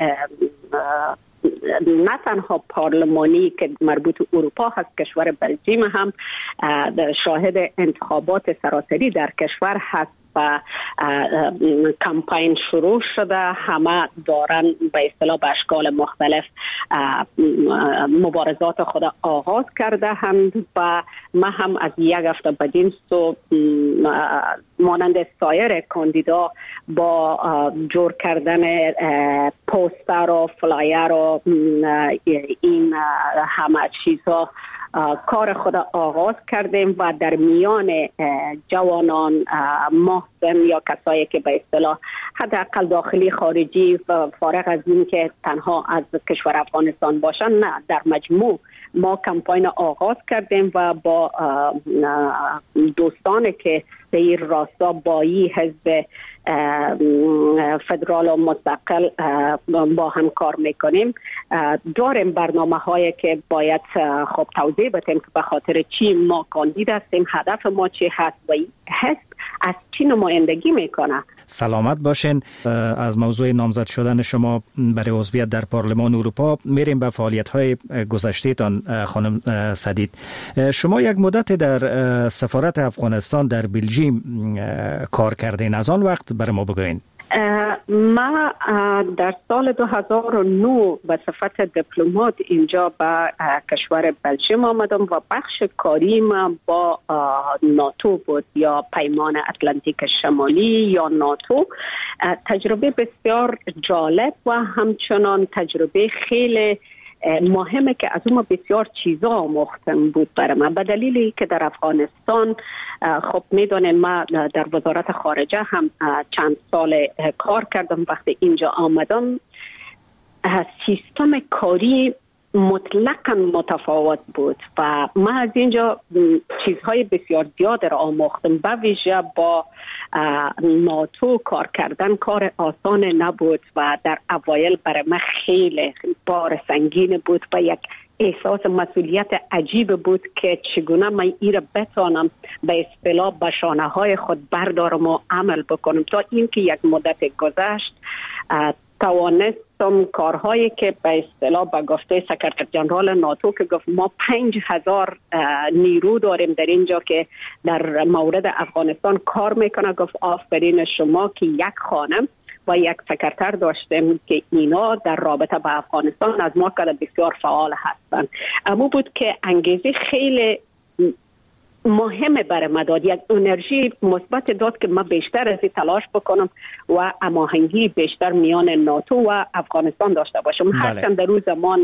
S4: نه تنها پارلمانی که مربوط اروپا هست، کشور بلژیم هم شاهد انتخابات سراسری در کشور هست و کمپین شروع شده. همه دارن به اصطلاح به اشکال مختلف مبارزات خود آغاز کرده هم و ما هم از یک هفته بدین سو مانند سایر کاندیدا با جور کردن پوستر و فلایر و این همه چیزها کار خود آغاز کردیم و در میان جوانان محسن یا کسایی که به اصطلاح حداقل داخلی خارجی فارغ از این که تنها از کشور افغانستان باشن، نه، در مجموع ما کمپاین آغاز کردیم و با دوستانی که به این راستا با این حزب فدرال و مستقل با هم کار میکنیم. داریم برنامه هایی که باید خب توضیح بدیم که به خاطر چی ما کاندید هستیم، هدف ما چی هست و حزب از چی نمایندگی میکنه.
S3: سلامت باشین. از موضوع نامزد شدن شما برای عضویت در پارلمان اروپا میریم به فعالیت‌های گذشته تان. خانم سدید، شما یک مدت در سفارت افغانستان در بلژیم کار کردین. از آن وقت برای ما بگوین.
S4: ما در سال 2009 به صفت دیپلمات اینجا به کشور بلژیم آمدم و بخش کاری ما با ناتو بود، یا پیمان اتلانتیک شمالی یا ناتو. تجربه بسیار جالب و همچنان تجربه خیلی مهمه که از اون بسیار چیزا آموختن بود برای من، به دلیلی که در افغانستان خب میدونین ما در وزارت خارجه هم چند سال کار کردم. وقتی اینجا آمدم سیستم کاری مطلقاً متفاوت بود و من از اینجا چیزهای بسیار زیاد را آموختم. به ویژه با ناتو کار کردن کار آسان نبود و در اوایل برای من خیلی بار سنگین بود و یک احساس مسئولیت عجیب بود که چگونه من این را بتانم به اصطلاح به شانه های خود بردارم و عمل بکنم. تا اینکه یک مدت گذشت توانستم کارهایی که به اصطلاح به گفته سکرتر جنرال ناتو که گفت ما 5000 نیرو داریم در اینجا که در مورد افغانستان کار میکنه، گفت آفرین شما که یک خانم و یک سکرتر داشتیم که اینا در رابطه با افغانستان از ما که بسیار فعال هستند. اما بود که انگیزه خیلی مهمه برای ما داد، یک انرژی مثبت داد که ما بیشتر از این تلاش بکنم و هماهنگی بیشتر میان ناتو و افغانستان داشته باشم. هرچند در روز زمان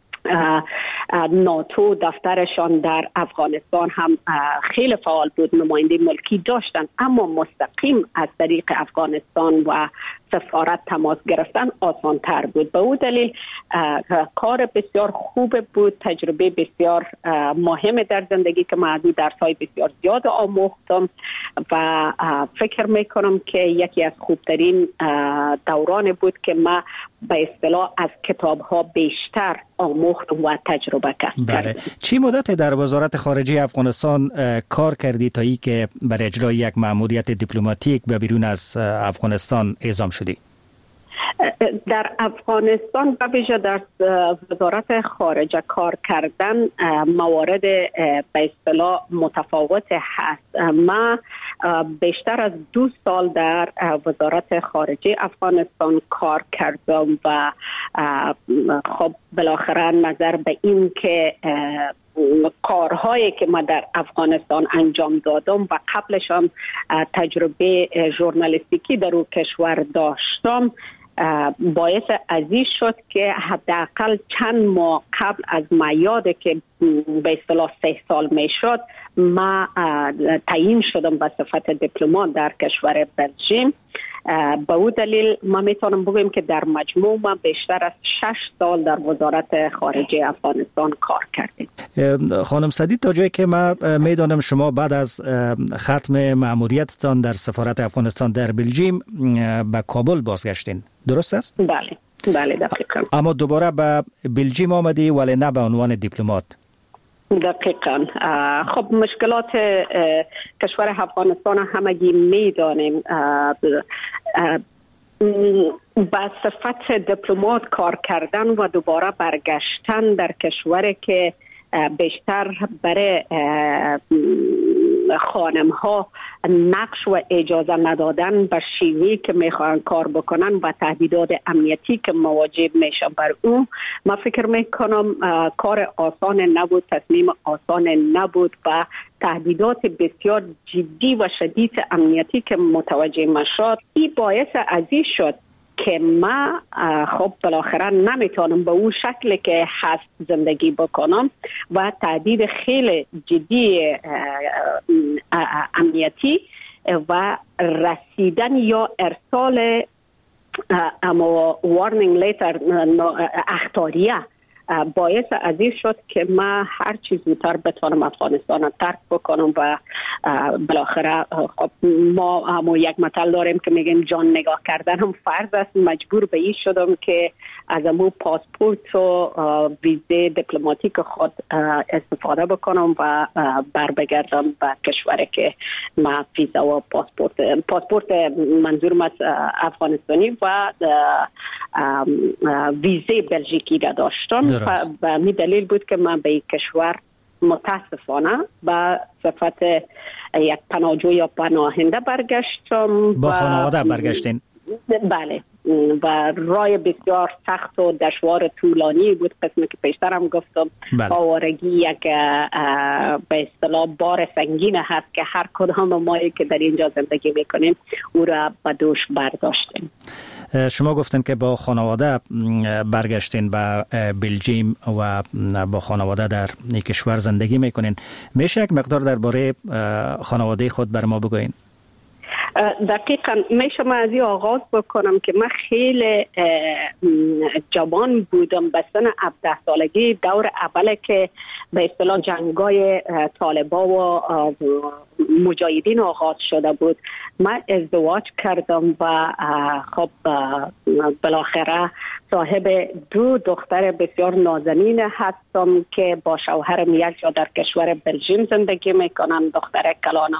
S4: ناتو دفترشان در افغانستان هم خیلی فعال بود، نماینده ملکی داشتن، اما مستقیم از طریق افغانستان و سفارت تماس گرفتن آسان تر بود. به او دلیل کار بسیار خوب بود، تجربه بسیار مهمه در زندگی که من از درس‌های بسیار زیاد آموختم و فکر میکنم که یکی از خوبترین دوران بود که ما به اصطلاح از کتاب‌ها بیشتر آموختم و تجربه کردم.
S3: بله. چی مدت در وزارت خارجه افغانستان کار کردی تا ای که برای اجرای یک مأموریت دیپلماتیک به بیرون از افغانستان اعزام شدی؟
S4: در افغانستان و ویژه در وزارت خارجه کار کردن موارد به اصطلاح متفاوت هست. ما بیشتر از 2 سال در وزارت خارجه افغانستان کار کردم و خب بالاخره نظر به این که کارهایی که ما در افغانستان انجام دادم و قبلش هم تجربه ژورنالیستیکی در اون کشور داشتم باعث عزیز شد که حداقل چند ماه قبل از میاده که به اصطلاح 3 سال میشد ما تعیین شدم به صفت دیپلمات در کشور بلژیم. به او دلیل ما میتونم بگویم که در مجموع ما بیشتر از 6 سال در وزارت خارجه افغانستان کار کردیم.
S3: خانم سدید، تا جایی که ما میدانم شما بعد از ختم مأموریتتان در سفارت افغانستان در بلژیم به کابل بازگشتین، درست است؟
S4: بله دقیقاً.
S3: اما دوباره به بلژیم آمدی ولی نه به عنوان دیپلمات.
S4: دقیقاً. خب مشکلات کشور افغانستان همگی میدانیم. با صفت دیپلمات کار کردن و دوباره برگشتن در کشوری که بیشتر برای خانم ها نقش و اجازه ندادن به شیوهی که میخوان کار بکنن و تهدیدات امنیتی که مواجه میشن بر اون، من فکر میکنم کار آسان نبود، تصمیم آسان نبود و تهدیدات بسیار جدی و شدید امنیتی که متوجه شد. این باعث عزیز شد که ما خب بالاخره نمیتونم به اون شکل که هست زندگی بکنم و تهدید خیلی جدی امنیتی و رسیدن یا ارسال اما وارنینگ لیتر اخطاریه باعث از این شد که ما هر چیز زودتر بتوانم افغانستان را ترک بکنم و بالاخره ما هم یک مثل داریم که میگیم جان نگاه کردن هم فرض است. مجبور به این شدم که از امو پاسپورت و ویزه دیپلماتیک خود استفاده بکنم و بر بگردم به کشوری که ما ویزا و پاسپورت منظورم از افغانستانی و ویزه بلژیکی را داشتم. و می دلیل بود که من به این کشور متاسفانه به صفت یک پناهجو یا پناهنده برگشتم.
S3: با خانواده برگشتین؟
S4: بله، و راه بسیار سخت و دشوار طولانی بود. قسمی که پیشترم گفتم آوارگی یک به اصطلاح بار سنگین هست که هر کدام مایی که در اینجا زندگی میکنیم او را به دوش برداشتیم.
S3: شما گفتین که با خانواده برگشتین به بلژیم و با خانواده در این کشور زندگی میکنین. میشه یک مقدار درباره خانواده خود بر ما بگوین؟
S4: دقیقاً میشم از این آغاز بکنم که من خیلی جوان بودم، به سن 17 سالگی، دور اوله که به اصطلاح جنگای طالبا و مجاهدین آغاز شده بود. من ازدواج کردم و خب بالاخره صاحب 2 دختر بسیار نازنین هستم که با شوهرم یک جا در کشور بلژیم زندگی میکنم. دختر کلانم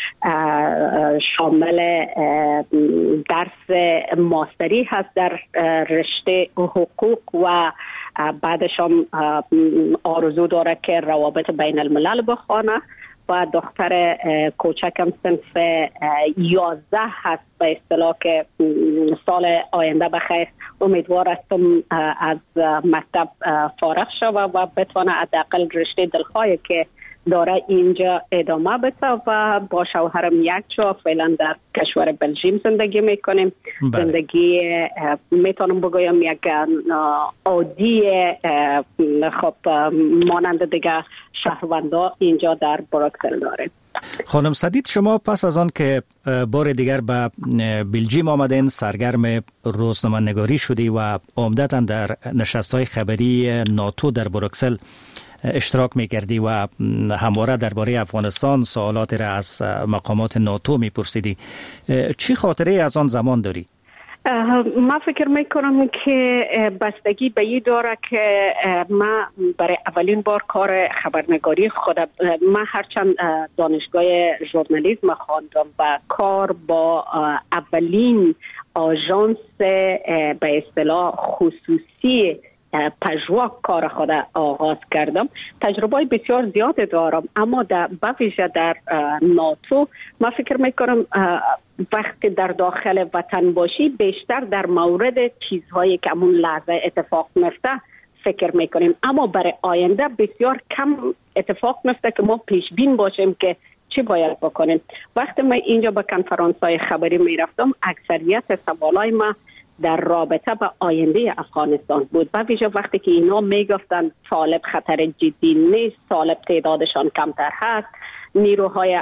S4: شامل درس ماستری هست در رشته حقوق و بعدش هم آرزو داره که روابط بین الملل بخونه و دختر کوچکم صنف 11 هست به اصطلاح که سال آینده بخیر امیدوار هستم از مکتب فارغ شود و بتونه حداقل رشته دلخواهی که داره اینجا ادامه بده و با شوهرم یک جا فعلا در کشور بلژیم زندگی میکنیم. زندگی میتونم بگویم یک عادی خب مانند دیگه شهروندا اینجا در بروکسل داریم.
S3: خانم سدید، شما پس از آن که بار دیگر به بلژیم آمدین سرگرم روزنامه‌نگاری شدی و عمدتاً در نشست‌های خبری ناتو در بروکسل اشتراک می‌کردی و همواره درباره افغانستان سوالاتی را از مقامات ناتو می‌پرسیدی. چی خاطره از آن زمان داری؟
S4: ما فکر میکنم که بستگی به این داره که ما برای اولین بار کار خبرنگاری خودم، ما هرچند دانشگاه ژورنالیسم خواندم و کار با اولین آژانس به اصطلاح خصوصی پژواک کار خود آغاز کردم. تجربه بسیار زیاد دارم، اما در بویژه در ناتو ما فکر میکنم وقتی در داخل وطن باشی بیشتر در مورد چیزهایی که همون لحظه اتفاق میفته فکر میکنیم، اما برای آینده بسیار کم اتفاق میفته که ما پیش بین باشیم که چی باید بکنیم. وقتی من اینجا به کنفرانس‌های خبری میرفتم اکثریت سوالای ما در رابطه با آینده افغانستان بود، و ویژه وقتی که اینا میگفتن طالب خطر جدی نیست، طالب تعدادشان کمتر هست، نیروهای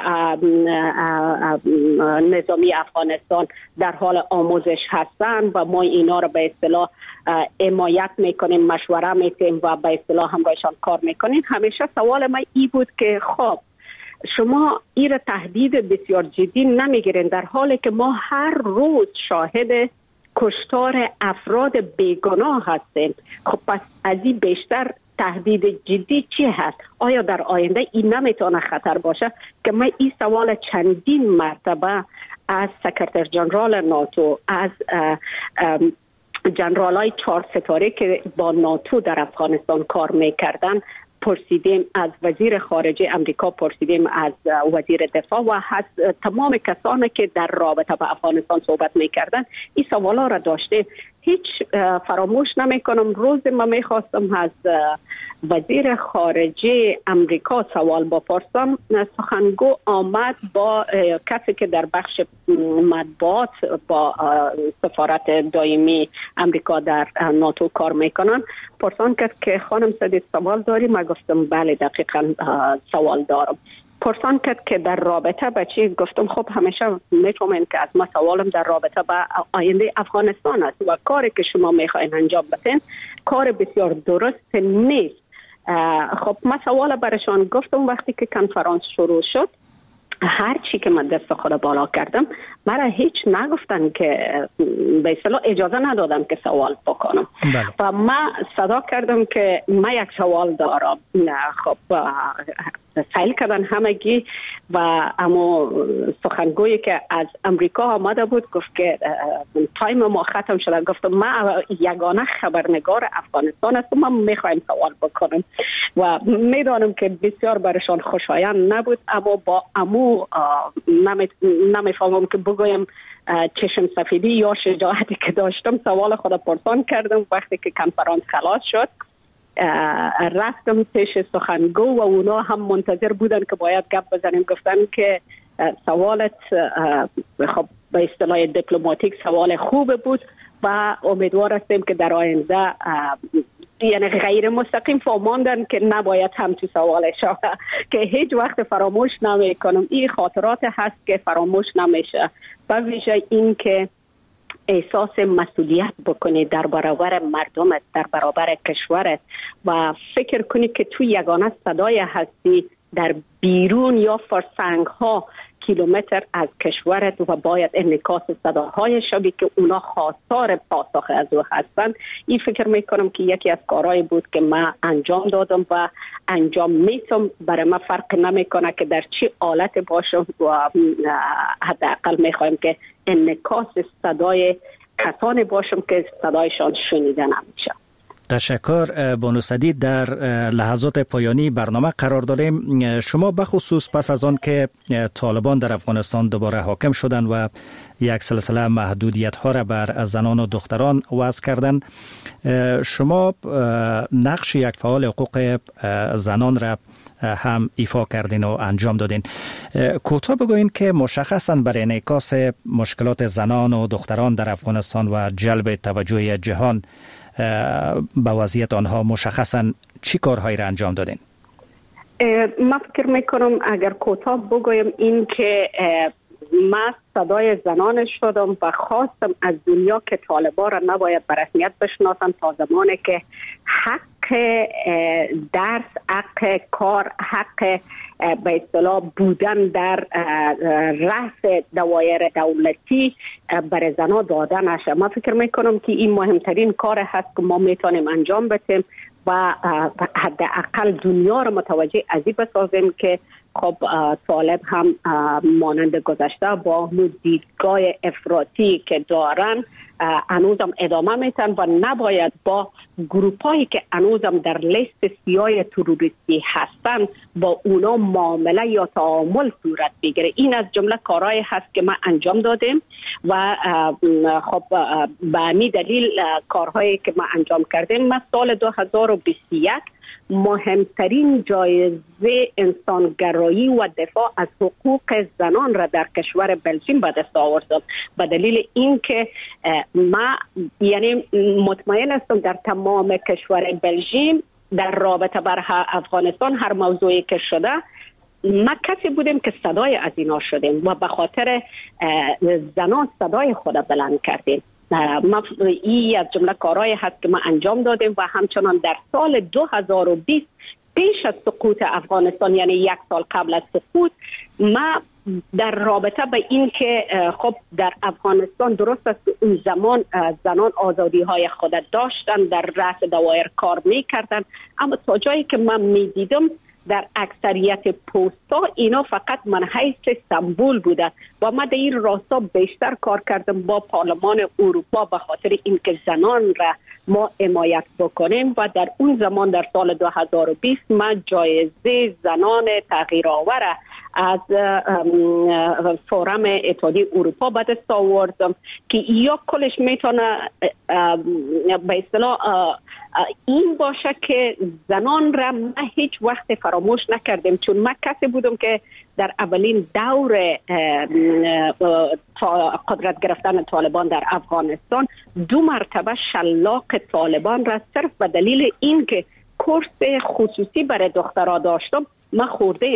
S4: نظامی افغانستان در حال آموزش هستند و ما اینا رو به اصطلاح حمایت میکنیم، مشوره میدیم و به اصطلاح همراهشان کار میکنیم. همیشه سوال من این بود که خب شما این تهدید بسیار جدی نمیگیرین در حالی که ما هر روز شاهد کشتار افراد بیگناه هستیم. خب پس از این بیشتر تهدید جدی چی هست؟ آیا در آینده این نمیتونه خطر باشه؟ که من این سوال چندین مرتبه از سکرتر جنرال ناتو، از جنرالای 4 ستاره که با ناتو در افغانستان کار میکردن پرسیدیم، از وزیر خارجه امریکا پرسیدیم، از وزیر دفاع و از تمام کسانی که در رابطه با افغانستان صحبت میکردن این سوالا را داشته. هیچ فراموش نمیکنم روز ما میخواستم از وزیر خارجه امریکا سوال بپرسم، سخنگو آمد با کسی که در بخش مطبوعات با سفارت دائمی امریکا در ناتو کار میکنن، پرسان کرد که خانم سدید سوال داری؟ من گفتم بله دقیقا سوال دارم. پرسان کرد که در رابطه با چی. گفتم خب همیشه میفهمین که از ما سوالم در رابطه با آینده افغانستان است و کاری که شما میخواین انجام بدین کار بسیار درست نیست. خب ما سوال برشان گفتم وقتی که کنفرانس شروع شد هر چی که من دست خود بالا کردم مرا هیچ نگفتن که به اصطلاح اجازه ندادم که سوال بکنم. و من صدا کردم که من یک سوال دارم. خب سایل کردن همگی و اما سخنگویی که از امریکا آمده بود گفت که تایم ما ختم شده. گفتم من یگانه خبرنگار افغانستان هستم، من میخوایم سوال بکنم و میدانم که بسیار برشان خوشایند نبود، اما با امو نمیفهمم که بگویم چشم سفیدی یا شجاعتی که داشتم سوال خود پرسان کردم. وقتی که کنفرانس خلاص شد رفتم پیش سخنگو و اونا هم منتظر بودن که باید گپ بزنیم. گفتن که سوالت خب به اصطلاح دیپلماتیک سوال خوب بود و امیدوار هستیم که در آینده یعنی غیر مستقیم فهماندن که نباید همچی سوال شود که هیچ وقت فراموش نمی کنم. این خاطرات هست که فراموش نمیشه و ویژه این که احساس مسئولیت بکنی در برابر مردمت، در برابر کشورت و فکر کنی که تو یگانه صدای هستی در بیرون یا فرسنگ ها کیلومتر از کشورت و باید انعکاس صداهای شبیه که اونا خواستار پاسخ از او هستند. این فکر میکنم که یکی از کارهایی بود که من انجام دادم و انجام میتم. برای من فرق نمیکنه که در چی حالت باشم و حداقل میخوایم که انعکاس صدای کسانی باشم که صدایشان شنیده نمیشه.
S3: تشکر بانو سدید. در لحظات پایانی برنامه قرار داریم. شما بخصوص پس از آن که طالبان در افغانستان دوباره حاکم شدند و یک سلسله محدودیت ها را بر زنان و دختران وضع کردند، شما نقش یک فعال حقوق زنان را هم ایفا کردین و انجام دادین. کوتاه بگوین که مشخصاً برای انعکاس مشکلات زنان و دختران در افغانستان و جلب توجه جهان به وضعیت آنها مشخصاً چی کارهایی را انجام دادین؟
S4: من فکر میکنم اگر کوتاه بگویم این که من صدای زنان شدم و خواستم از دنیا که طالبان را نباید به رسمیت بشناسن تا زمانی که حق درس، حق کار، حق به اصطلاح بودن در رأس دوایر دولتی برای زنان داده نشه. من فکر میکنم که این مهمترین کار هست که ما میتونیم انجام بدیم و حداقل دنیا را متوجه از این بسازیم که خب طالب هم مانند گذشته با دیدگاه افراطی که دارن هنوزم ادامه میتن و نباید با گروپایی که هنوزم در لیست سیاه تروریستی هستن با اونا معامله یا تعامل صورت بگیره. این از جمله کارهایی هست که ما انجام دادیم و خب به همین دلیل کارهایی که ما انجام کردیم. ما سال 2021 مهمترین جایزه انسانگرایی و دفاع از حقوق زنان را در کشور بلژیم به دست آوردم به دلیل اینکه ما یعنی مطمئن هستم در تمام کشور بلژیم در رابطه بر افغانستان هر موضوعی که شده ما کسی بودیم که صدای از اینا شدیم و به خاطر زنان صدای خود بلند کردیم. این از جمله کارهایی هست که ما انجام دادیم و همچنان در سال 2020 پیش از سقوط افغانستان یعنی یک سال قبل از سقوط ما در رابطه به این که خب در افغانستان درست است اون زمان زنان آزادی های خود داشتن در رأس دوایر کار میکردن، اما تا جایی که من میدیدم در اکثریت پست‌ها اینا فقط منحیث سمبول بوده و ما در این راستا بیشتر کار کردم با پارلمان اروپا به خاطر اینکه زنان را ما حمایت بکنیم و در اون زمان در سال 2020 ما جایزه زنان تغییرآور از فورم اتحادیه اروپا به دست آوردم که یا کلش میتونه به اصطلاح این باشه که زنان را ما هیچ وقت فراموش نکردیم، چون من کسی بودم که در اولین دور قدرت گرفتن طالبان در افغانستان 2 مرتبه شلاق طالبان را صرف به دلیل اینکه کورس خصوصی برای دخترها داشتم ما خوردیم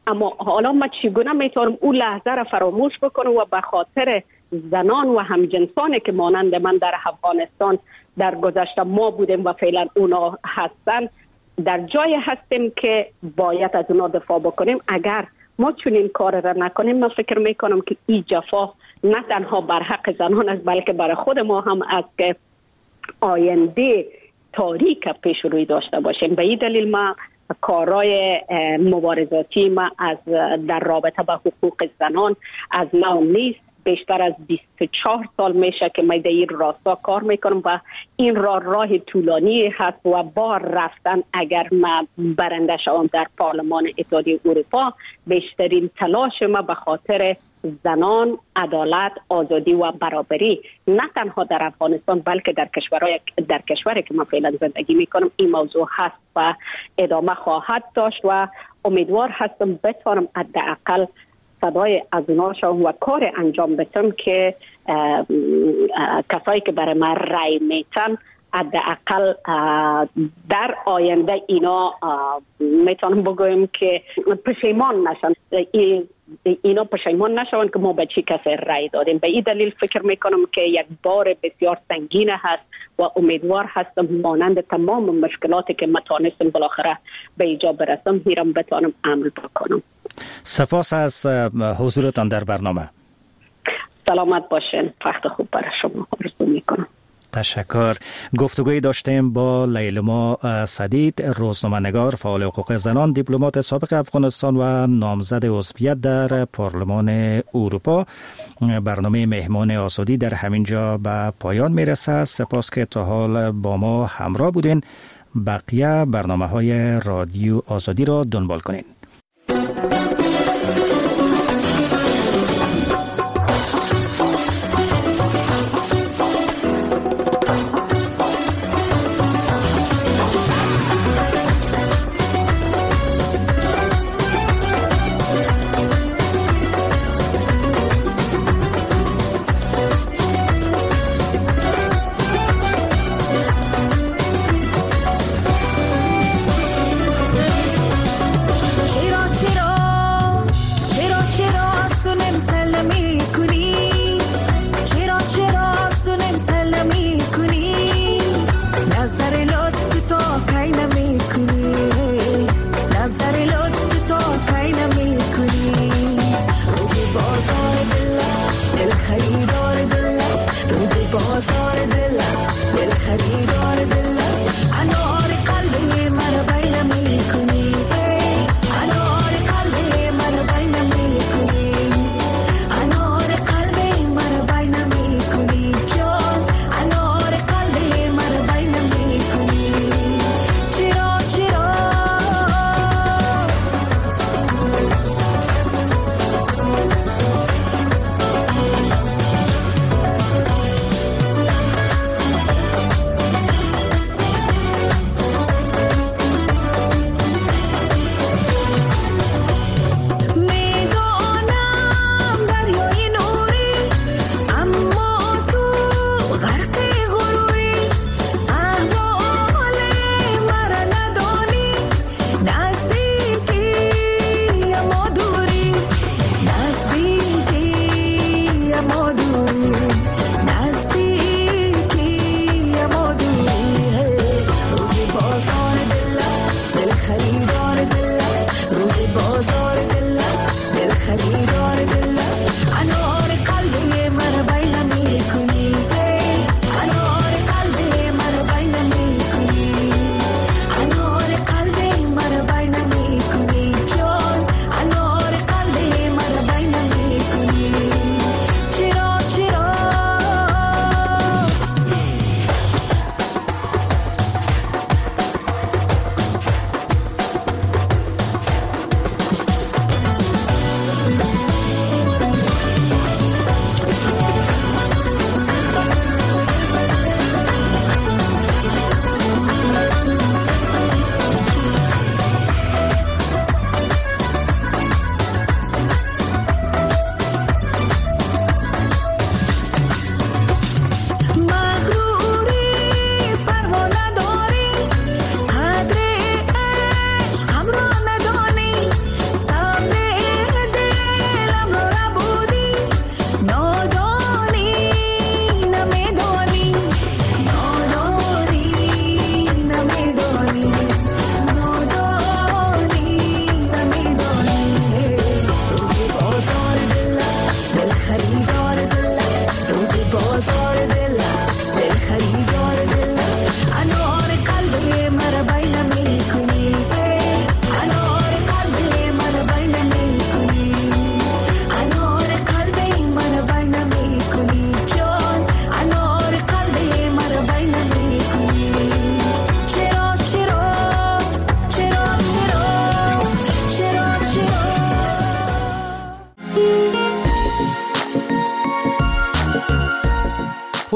S4: اما حالا ما چگونه میتونم اون لحظه را فراموش بکنم و به خاطر زنان و همجنسانی که مانند من در افغانستان در گذشته ما بودیم و فعلا اونا هستن در جای هستیم که باید از اونا دفاع بکنیم. اگر ما چنین کار را نکنیم من فکر میکنم که این جفا نه تنها بر حق زنان است بلکه برای خود ما هم است که آینده تاریک پیش روی داشته باشیم. به این دلیل ما کارهای مبارزاتی ما از در رابطه با حقوق زنان از نو نیست. بیشتر از 24 سال میشه که من در این راستا کار میکنم و این راه طولانی هست و با رفتن اگر ما برنده شوم در پارلمان اتحادیه اروپا بیشترین تلاش ما به خاطر زنان، عدالت، آزادی و برابری نه تنها در افغانستان بلکه در کشوری که من فعلا زندگی میکنم این موضوع هست و ادامه خواهد داشت و امیدوار هستم بتوانم حداقل صدای از اونا شوم و کار انجام بدم که کسایی که برای من رای میتن حداقل در آینده اینا میتونم بگویم که پشیمان نشن، اینا پشیمان نشون که ما به چی کسی رای دادیم. به این دلیل فکر میکنم که یک بار بسیار سنگین هست و امیدوار هستم مانند تمام مشکلاتی که ما تانستم بالاخره به ایجا برسم میرم بتانم عمل بکنم.
S3: سپاس از حضورتان در برنامه.
S4: سلامت باشین. وقت خوب برای شما آرزو میکنم.
S3: تشکر. گفتگوی داشتیم با لیلما سدید، روزنامه‌نگار، فعال حقوق زنان، دیپلمات سابق افغانستان و نامزد عضویت در پارلمان اروپا. برنامه مهمان آزادی در همین جا به پایان میرسه. سپاس که تا حال با ما همراه بودین. بقیه برنامه‌های رادیو آزادی را دنبال کنین.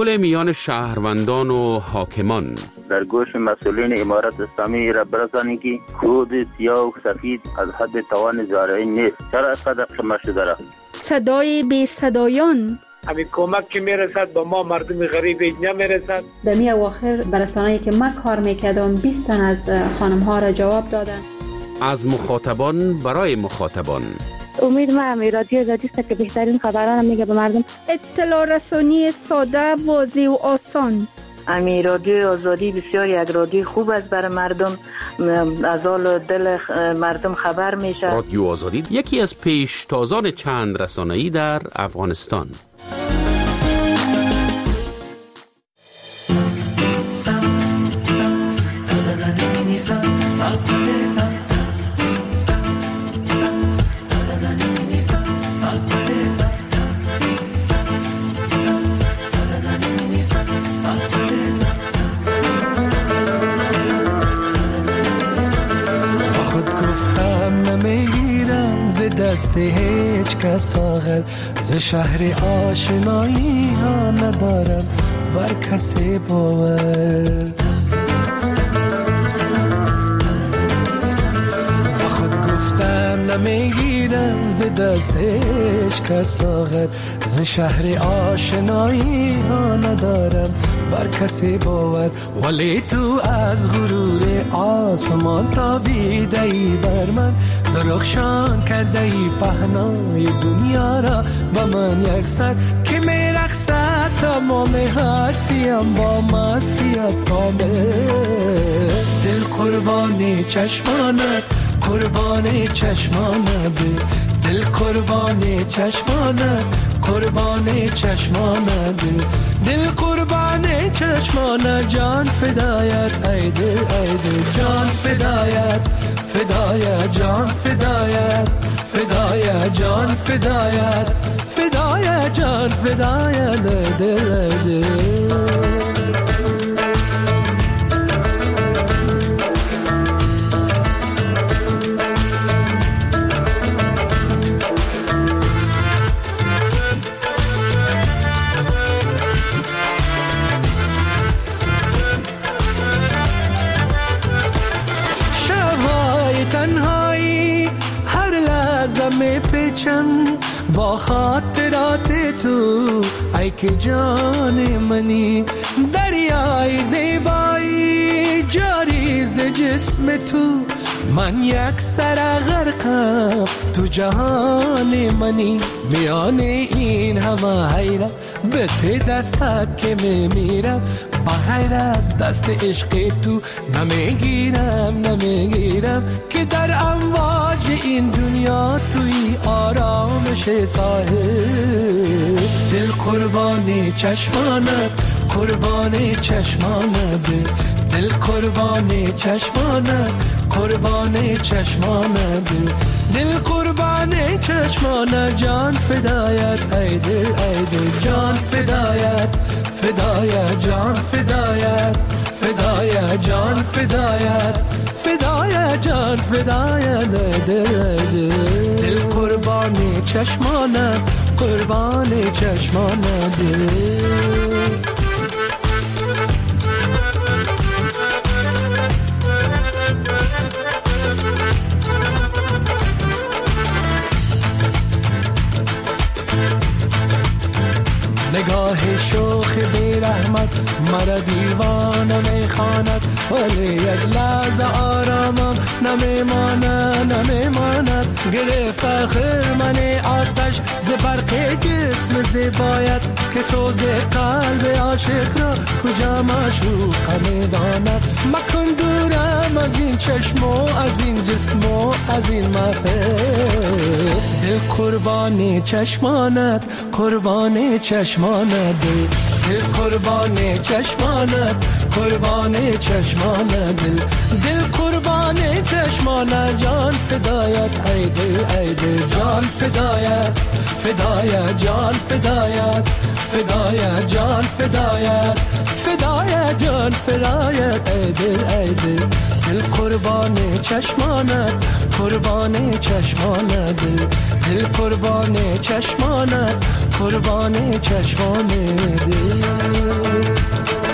S17: تحول میان شهروندان و حاکمان.
S5: در گوش مسئولین امارت اسلامی را برسانید که کود سیاه و سفید از حد توان زارعی نیست. چرا اینقدر قمه شده را؟
S6: صدای بی صدایان.
S7: همین کمک که میرسد به ما مردم غریب نمیرسد.
S8: در می اواخر برسانه‌ای که من کار میکردم 20 تن از خانم ها را جواب دادن.
S17: از مخاطبان برای مخاطبان.
S10: امید ما رادیو آزادی است که بهترین خبران میگه به مردم.
S6: اطلاع رسانی ساده، واضح و آسان.
S10: امی رادیو آزادی بسیار یک رادیو خوب است برای مردم، از حال دل مردم خبر میشه.
S17: رادیو آزادی یکی از پیشتازان چند رسانه‌ای در افغانستان.
S11: دست هیچ کس آغل ز شهر آشنایی ها ندارم بر کسی باور. با خود گفتن نمیگیرم ز دست هیچ کس آغل ز شهر آشنایی ها ندارم بر کسی باور. ولی تو از غرور آسمان تابیده ای بر من، درخشان کرده ای پهنای دنیا را به من یک سر که میرقصد تمام هستیم با مستیت کامل. دل قربانی چشمانت، قربانی چشمانت، دل قربانی چشمانت، قربانی چشمانت، دل قربانی چشمانت، جان فدایت ای دل ای دل، جان فدایت فدایت، جان فدایت فدایت، جان فدایت فدایت، جان فدایت دل دل. با خاطرات تو ای که جان منی، دریای زیبایی جاری ز جسم تو، من یک سر غرقم تو جهان منی. میان این همه حیرت به ته دستت که میمیرم، بغیر از دست عشق تو نمیگیرم که در امواج این دنیا توی آرامش ساحل. دل قربانی چشمانت، قربانی چشمانت، دل قربانی چشمانت، قربانی چشمانت، دل قربانی چشمانت، جان فدایت ای دل ای دل، جان فدایت فدایت، جان فدایت فدایت، جان فدایت فدایت، جان فدایت دل دل، دل قربانی چشمانت، قربانی چشمانت دل. نگاه شوخ بی رحمت مرا دیوانه میخواند، ولی یک لحظه آرامم نمیماند. گرفت آخر من آتش ز برق جسم زیبایت، که سوز قلب عاشق را کجا معشوق میداند. مکن دورم از این چشم و از این جسم و از این محفل. دل قربانی چشمانت، قربانی چشمانت، دل قربانی چشمانت، قربانی چشمانت، دل قربانی چشمانت، جان فدایت ای دل ای دل، جان فدایت فدایت، جان فدایت فدایت، جان فدایت فدایت، جان فدایت ای دل ای دل، دل قربانی چشمانت، قربانی چشمانت، دل قربانی چشمانت، قربان چشمان دل.